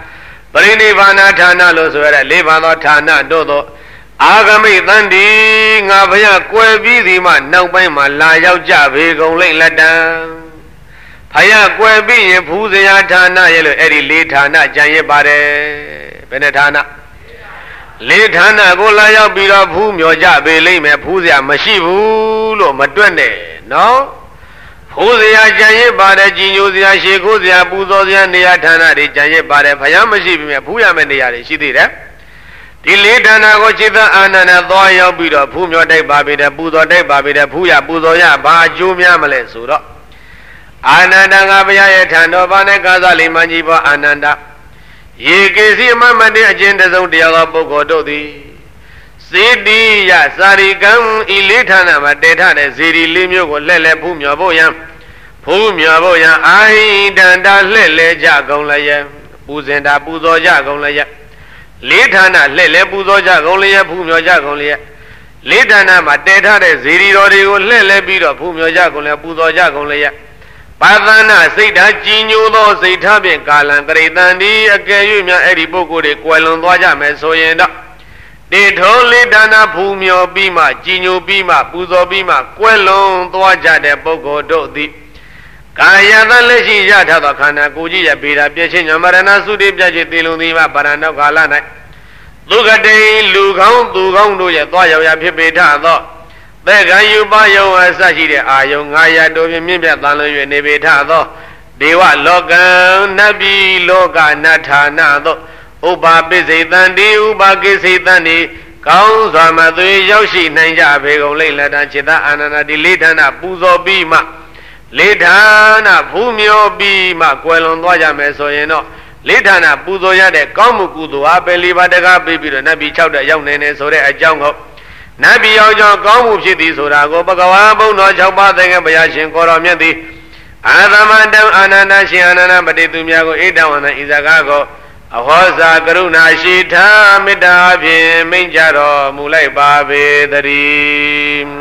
ပရိနိဗ္ဗာန်ဌာနလို့ဆိုရတဲ့လေးပါးသောဌာနတို့သောအာဂမိတန်ဒီငါဘုရားကွယ်ပြီးဒီမှနောက်ပိုင်းမှာလာရောက်ကြပေကုန်လိမ့်လက်တံဘုရားကွယ်ပြီးရင်ဖူးစရာဌာနရဲ့လို့အဲ့ဒီလေးဌာနကြံရစ်ပါတယ်ဘယ်နဲ့ဌာနလေးဌာနကိုလာရောက်ပြီးတော့ဖူးမြော်ကြပေလိမ့်မယ်ဖူးစရာမရှိဘူးလို့မတွက်နဲ့နော်ဖူးစရာကြံရစ်ပါတယ်ကြီးညိုစရာရှေခိုးစရာပူဇော်စရာနေရာဌာနတွေကြံရစ်ပါတယ်ဘုရားမရှိပြီမဲ့ဖူးရမယ့်နေရာတွေရှိသေးတယ်ဒီလေးဌာနကိုจิตအာနန္ဒသွားရောက်ပြီးတော့ဖူးမြော်တိုက်ပါပြီတဲ့ပူဇော်တိုက်ပါပြီတဲ့ဖူးရပူဇော်ရဘာအကျိုးများမလဲဆိုတော့အာနန္ဒငါဘုရားရဲ့ထံတော်ဘာနဲ့ကာသလိမ္မာကြီးပေါ်အာနန္ဒရေကေစီမမတေအကျဉ်တစုံတရားသောပုဂ္ဂိုလ်တို့သည်စေတိယစာရိကံဤလေးဌာနမှာတည်ထားတဲ့ဇေဒီလေးမျိုးကိုလှည့်လဲဖူးမြော်ဖို့ရန်ဖူးမြော်ဖို့ရန်အာဟိတန္တာလှည့်လဲကြကုန်လျက်ပူဇင်တာပူဇော်ကြကုန်လျက်လေးဌာနလှည့်လဲပူဇော်ကြကုန်လျက်ဖူးမြော်ကြကုန်လျက်လေးဌာနမှာတည်ထားတဲ့ဇေဒီတော်တွေကိုလှည့်လဲပြီးတော့ဖူးမြော်ကြကုန်လျက်ပူဇော်ကြကုန်လျက်ပါသနာစိတ်ဓာတ်ကြီးညိုသောစိတ်ထားဖြင့်ကာလံကရိတံဒီအကယ်၍များအဲ့ဒီပုဂ္ဂိုလ်တွေကွယ်လွန်သွားကြမယ်ဆိုရင်တော့တေထုံးလေးဒါနာဖူးမြော်ပြီးမှကြီးညိုပြီးမှပူဇော်ပြီးမှကွယ်လွန်သွားကြတဲ့ပုဂ္ဂိုလ်တို့သည်ကာယသလက်ရှိရထသောခန္ဓာကိုယ်ကြီးရဲ့ဗေဒပြည့်ချင်းညမရဏသုတိပြည့်ချင်းသေလုံသည်မှပါရဏောကာလ၌ဒုက္ခတိလူကောင်းသူကောင်းတို့ရဲ့သွားရောက်ရဖြစ်ပေထသောသေကံယူပယုံအစရှိတဲ့အာယုံငါးရာတို့ဖြင့်မြင့်မြတ်သံလွင်၍နေပေထသောဒေဝလောကံနတ်ပြည်လောကနတ်ဌာနသောဥပပိစိတံဒီဥပကိစိတံဒီကောင်းစွာမသွေရောက်ရှိနိုင်ကြပေကုန်လိမ့်လက်တံจิตအာနန္ဒဒီလေးဌာနပူဇော်ပြီးမှလေးဌာနဖူးမြော်ပြီးမှကွယ်လွန်သွားကြမယ်ဆိုရင်တော့လေးဌာနပူဇော်ရတဲ့ကောင်းမှုကုသိုလ်အားပဲလေးပါးတကားပြီးပြီးတော့နတ်ပြည်၆တက်ရောက်နေနေဆိုတဲ့အကြောင်းကိုနတ်ပြည်ရောက်ကြောင်းကောင်းမှုဖြစ်သည်ဆိုတာကိုဘဂဝါဘုံတော်၆ပါးသင်္ကေတဘုရားရှင်ကိုတော်မြတ်သည်အာသမန္တံအာနန္ဒရှင်အာနန္ဒပတိသူများကိုဣဒံဝန္တံဤစကားကိုအဟောစာကရုဏာရှိထာမေတ္တာဖြင့်မိန့်ကြတော်မူလိုက်ပါပေတည်း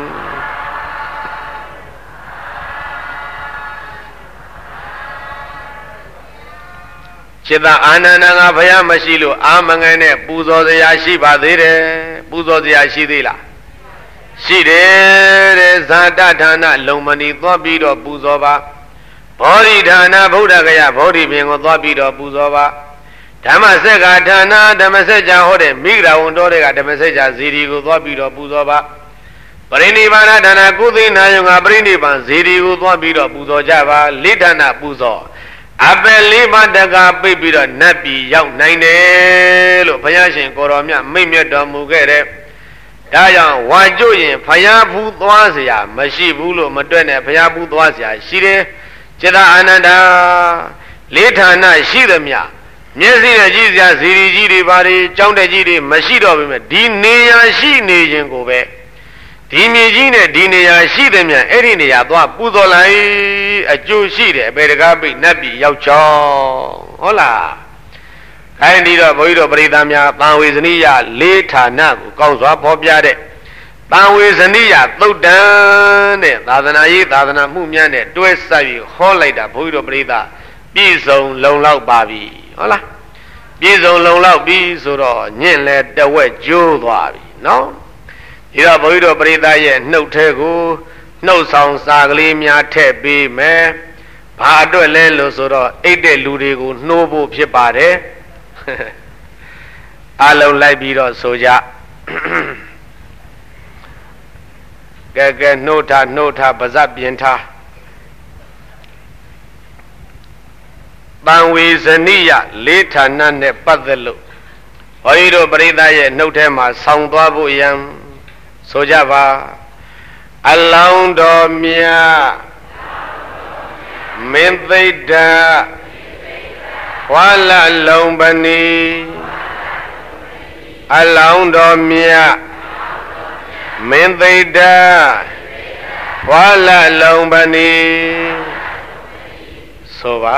จิตအာနန္ဒငါဘုရားမရှိလို့အာမငယ်နဲ့ပူဇော်စရာရှိပါသေးတယ်ပူဇော်စရာရှိသေးလားရှိတယ်တဲ့ဇာတဌာနလုံမဏီသွားပြီးတော့ပူဇော်ပါဘောဓိဌာနဗုဒ္ဓဂယဘောဓိပင်ကိုသွားပြီးတော့ပူဇော်ပါဓမ္မစက္ကဌာနဓမ္မစကြာဟောတဲ့မိဂရာဝန်တော်တွေကဓမ္မစကြာဇီဒီကိုသွားပြီးတော့ပူဇော်ပါပရိနိဗ္ဗာန်ဌာနကုသိနာယုံကပရိနိဗ္ဗာန်ဇီဒီကိုသွားပြီးတော့ပူဇော်ကြပါလေးဌာနပူဇော်အပယ်လေးပါးတကားပိတ်ပြီးတော့နတ်ပြည်ရောက်နိုင်တယ်လို့ဘုရားရှင်ကိုတော်မြတ်မိန့်မြတ်တော်မူခဲ့တဲ့ဒါကြောင့်ဝါကျွရင်ဘုရားဘူးသွားเสียမရှိဘူးလို့မတွက်နဲ့ဘုရားဘူးသွားเสียရှိတယ်จิตအာနန္ဒာလေးဌာနရှိသမျှမျက်စိနဲ့ကြည့်စရာဇီရီကြီးတွေဘာတွေကြောင်းတဲ့ကြီးတွေမရှိတော့ဘူးမဲ့ဒီနေရာရှိနေခြင်းကိုပဲဒီမြေကြီးနဲ့ဒီနေရာရှိသမျှအဲ့ဒီနေရာသွားပူဇော်လိုက်အကျိုးရှိတယ်အပေတကားပိနတ်ပြည်ရောက်ချောင်းဟုတ်လားခိုင်းဒီတော့ဘုန်းကြီးတို့ပရိသတ်များတန်ဝေဇနိယလေးဌာနကိုကောင်းစွာဖော်ပြတဲ့တန်ဝေဇနိယသုတ်တံတဲ့သာသနာရေးသာသနာမှုများနဲ့တွဲဆက်ပြီးဟောလိုက်တာဘုန်းကြီးတို့ပရိသတ်ပြည့်စုံလုံလောက်ပါပြီဟုတ်လားပြည့်စုံလုံလောက်ပြီဆိုတော့ညင့်လဲတဝက်ကျိုးသွားပြီနော်ဒီတော့ဘုန်းကြီးတို့ပရိသတ်ရဲ့နှုတ်ထဲကိုနှုတ်ဆောင်စာကလေးများထည့်ပေးမယ်ဘာအတွက်လဲလို့ဆိုတော့အိတ်တဲ့လူတွေကိုနှိုးဖို့ဖြစ်ပါတယ်အလုံးလိုက်ပြီးတော့ဆိုကြကဲကဲနှုတ်ထားနှုတ်ထားပါဇက်ပြင်ထားတန်ဝေဇနိယလေးဌာနနဲ့ပတ်သက်လို့ဘုန်းကြီးတို့ပရိသတ်ရဲ့နှုတ်ထဲမှာဆောင်းသွားဖို့ရန်ဆိုကြပါအလောင်းတော်မြတ်မင်းသိဒ္ဓဝါလလုံးပဏီအလောင်းတော်မြတ်မင်းသိဒ္ဓဝါလလုံးပဏီဆိုပါ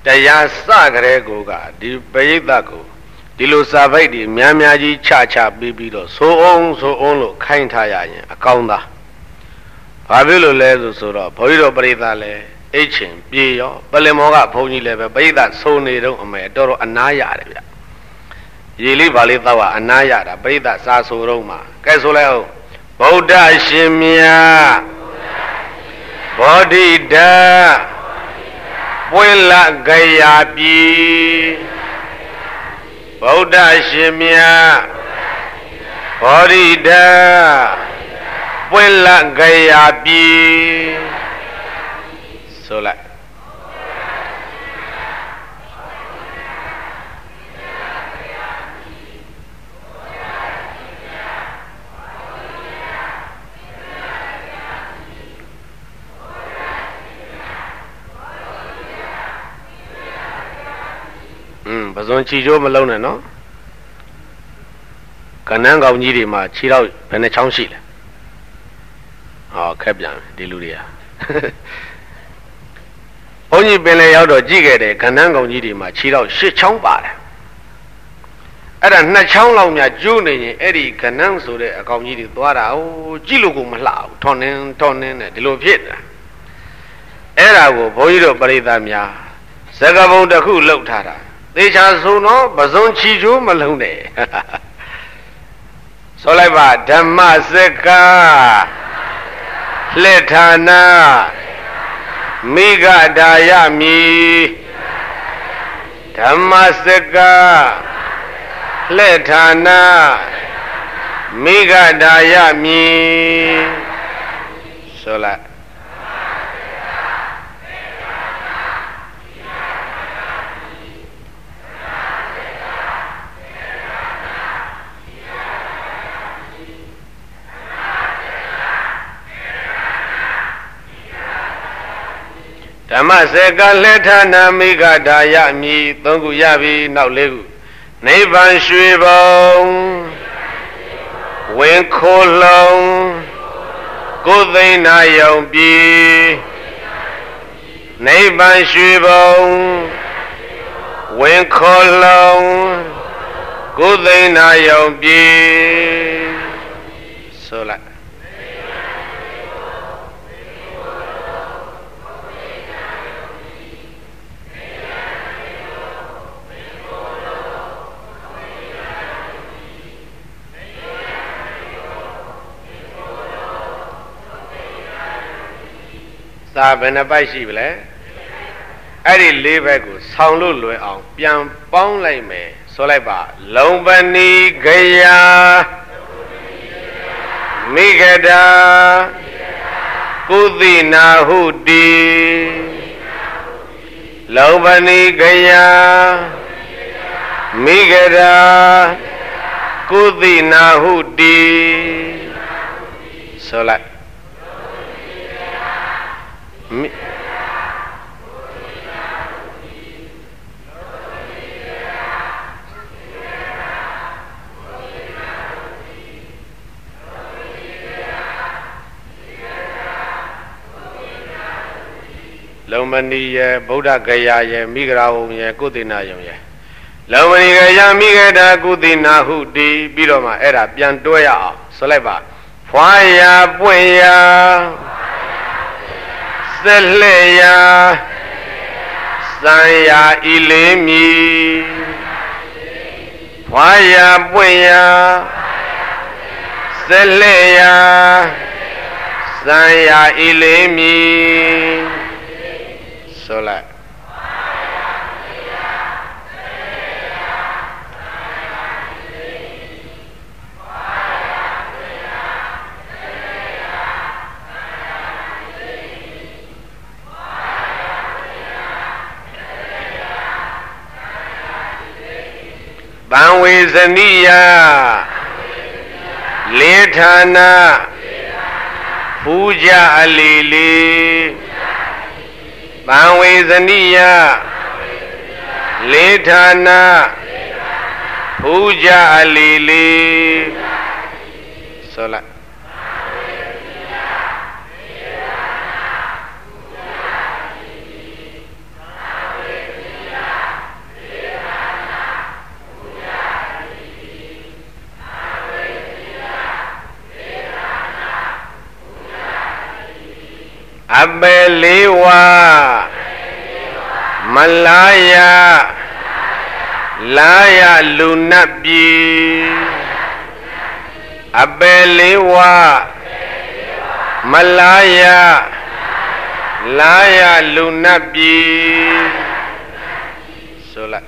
တရားစကြတဲ့ကိုကဒီပရိသတ်ကိုဒီလိုစာပိုက်ဒီများများကြီးချချပြီးပြီးတော့ဆိုအောင်ဆိုအောင်လို့ခိုင်းထားရရင်အကောင်းသားဘာဖြစ်လို့လဲဆိုဆိုတော့ဘုန်းကြီးတို့ပရိသတ်လည်းအိတ်ချင်ပြေရောပလင်မောကဘုန်းကြီးလည်းပဲပရိသတ်ဆုံးနေတော့အမေတော်တော်အနားရတယ်ဗျရေလေးပါလေးတော့အနားရတာပရိသတ်စာဆိုတော့မှာကဲဆိုလိုက်အောင်ဗုဒ္ဓရှင်မြတ်ဘောဓိတပွင့်လကရာပြီဗုဒ္ဓရှင်မြတ်ဘောဓိတပွင့်လကရာပြီဆိုလိုက်ပဇွန်ချီကျိုးမလုံးနဲ့နော်ကနန်းကောင်ကြီးတွေမှာခြေတော့ဘယ်နှချောင်းရှိလဲဟောခက်ပြန်ဒီလူတွေကဘုန်းကြီးပင်လေရောက်တော့ကြည့်ခဲ့တယ်ကနန်းကောင်ကြီးတွေမှာခြေတော့ရှစ်ချောင်းပါတယ်အဲ့ဒါနှစ်ချောင်းလောက်များကျိုးနေရင်အဲ့ဒီကနန်းဆိုတဲ့အကောင်ကြီးတွေသွားတာဟိုကြည့်လို့ကိုမလှဘူးထွန်နေထွန်နေနဲ့ဒီလိုဖြစ်တာအဲ့ဒါကိုဘုန်းကြီးတို့ပရိသတ်များစကပုံတစ်ခုလှုပ်ထားတာသေချာဆိုတော့ပဇွန်ချီကျိုးမလုံးနဲ့ဆိုလိုက်ပါဓမ္မစကလက်ဌာနမိဂဒါယမိဓမ္မစကလက်ဌာနမိဂဒါယမိဆိုလိုက်ဓမ္မစကလက်ဌာနမိဂဒါယမိသုံးခုရပြီနောက်လေးခုနိဗ္ဗာန်ရွှေဘုံဝင်ခိုးလုံးကိုယ်သိဏယုံပြီနိဗ္ဗာန်ရွှေဘုံဝင်ခိုးလုံးကိုယ်သိဏယုံပြီဆိုလိုက်သာဘယ်နှပိုက်ရှိပြီလဲအဲ့ဒီလေးဘက်ကိုဆောင်းလို့လွယ်အောင်ပြန်ပေါင်းလိုက်မယ်ဆိုလိုက်ပါလုံပဏီဂယာမိဂဒာကုသိနာဟုတိလုံပဏီဂယာမိဂဒာကုသိနာဟုတိဆိုလိုက်မိလုံမဏီယေဗုဒ္ဓဂယာယေမိဂရာဝုံယေကုသိနာယုံယေလုံမဏီဂယာမိဂဒာကုသိနာဟုတိပြီးတော့မှအဲ့ဒါပြန်တွဲရအောင်ဆိုလိုက်ပါဖွာရာပွင့်ရာသက်လှည့်ရာစံရာဤလေးမီဖွာရာပွင့်ရာသက်လှည့်ရာစံရာဤလေးမီဆိုလိုက်ဗံဝေဇနိယလေဌာနပူဇာအလီလီဗံဝေဇနိယလေဌာနပူဇာအလီလီဆိုလိုက်ပေလေးဝါမလာယလာယလူနတ်ပြီအပေလေးဝါမလာယလာယလူနတ်ပြီဆိုလိုက်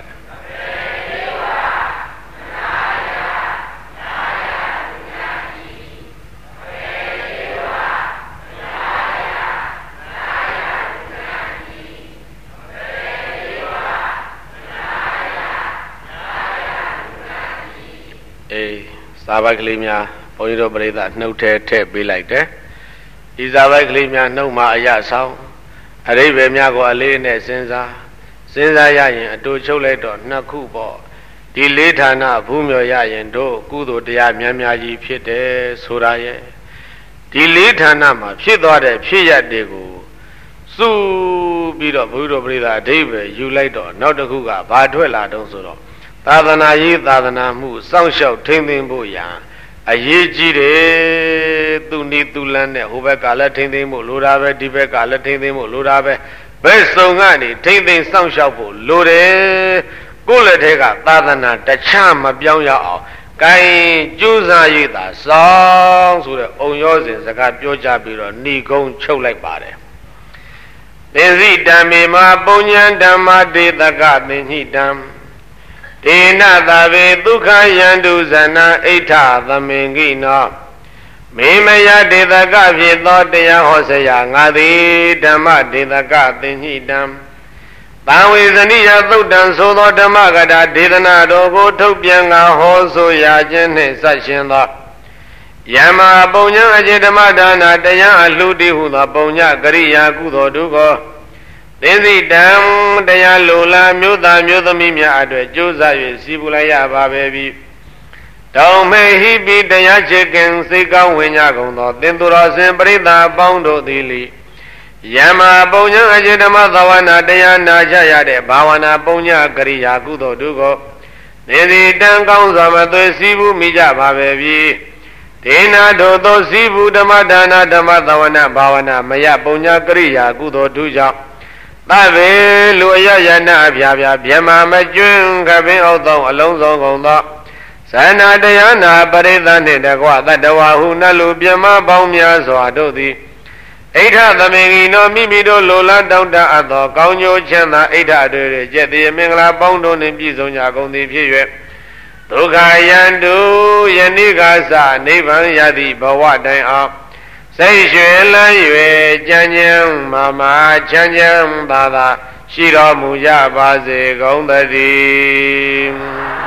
အေးစာပိုက်ကလေးများဘုန်းကြီးတို့ပြိဿနှုတ်ထဲထည့်ပေးလိုက်တယ်ဒီစာပိုက်ကလေးများနှုတ်မှာအရဆောင်အရိပ်ပဲများကိုအလေးနဲ့စဉ်းစားစဉ်းစားရရင်အတူချုပ်လိုက်တော့နှစ်ခုပေါ့ဒီလေးဌာနဘူးမြော်ရရင်တို့ကုသိုလ်တရားများများကြီးဖြစ်တယ်ဆိုတာရဲ့ဒီလေးဌာနမှာဖြစ်သွားတဲ့ဖြစ်ရတွေကိုစုပြီးတော့ဘုရားပြိဿအဓိပ္ပာယ်ယူလိုက်တော့နောက်တစ်ခုကဘာထွက်လာတော့ဆိုတော့သာသနာရေးသာသနာမှုစောင့်ရှောက်ထိန်းသိမ်းဖို့ရာအရေးကြီးတယ်သူနီသူလန်းနဲ့ဟိုဘက်ကလည်းထိန်းသိမ်းဖို့လိုတာပဲဒီဘက်ကလည်းထိန်းသိမ်းဖို့လိုတာပဲဘယ်စုံကနေထိန်းသိမ်းစောင့်ရှောက်ဖို့လိုတယ်ကိုယ့်လက်ထဲကသာသနာတခြားမပြောင်းရအောင်ကိုင်ကျူးစာရေးသာစောင်းဆိုတဲ့အုံရောစဉ်စကားပြောကြပြီးတော့ဏီကုံချုပ်လိုက်ပါတယ်သင်္စိတံမေမပုညံဓမ္မဒေတကသင်္ဟိတံဒေနသာဝေဒုက္ခယန္တုဇဏအိဋ္ဌသမင်ကိနောမေမယဒေတကဖြစ်သောတရားဟောစရာငါသည်ဓမ္မဒေတကသင်္ဟိတံတံဝေဇနိယသုတ်တံဆိုသောဓမ္မကထာဒေသနာတော်ကိုထုတ်ပြန်ငါဟောဆိုရခြင်းနှင့်ဆက်ရှင်သောယမပုံညံအကျေဓမ္မဒါနာတရားအလှူတည်ဟုသောပုံညကရိယာကုသိုလ်တုကိုသင်္စိတံတရားလိုလားမြို့သားမြို့သမီးများအတွက်ကြိုးစား၍စီပူလိုက်ရပါပဲပြီတောင်မေဟိပိတရားချေကင်စိတ်ကောင်းဝင်ကြကုန်သောသင်သူတော်စင်ပရိသတ်ပေါင်းတို့သည်လိယမပုံညံအကျေဓမ္မသဝနာတရားနာကြရတဲ့ဘာဝနာပုံညကရိယာကုသိုလ်တုကိုသင်္စိတံကောင်းစွာမသွေစီပူမိကြပါပဲပြီဒေနာတို့သောစီပူဓမ္မဒါနာဓမ္မသဝနာဘာဝနာမယပုံညကရိယာကုသိုလ်တုကြောင့်သဗ္ဗေလူအယယနာအပြာပြဗြဟ္မာမကျွန်းကပင်အောက်သောအလုံးစုံကုန်သောဇာနာတရားနာပရိသတ်နှင့်တကွသတ္တဝါဟုနတ်လူပြမပေါင်းများစွာတို့သည်အိဋ္ဌသမင်္ဂီနောမိမိတို့လိုလားတောင်းတအပ်သောကောင်းကျိုးချမ်းသာအိဋ္ဌတွေရဲ့ကျက်သည်မင်္ဂလာပေါင်းတို့နှင့်ပြည့်စုံကြကုန်သည်ဖြစ်၍ဒုက္ခယန္တုယနေ့ကစနိဗ္ဗာန်ရသည့်ဘဝတိုင်အောင်စိတ်ရွှင်လန်း၍ကြံ့ကြံ့မာမာချမ်းချမ်းသာသာရှိတော်မူကြပါစေကုန်သတည်း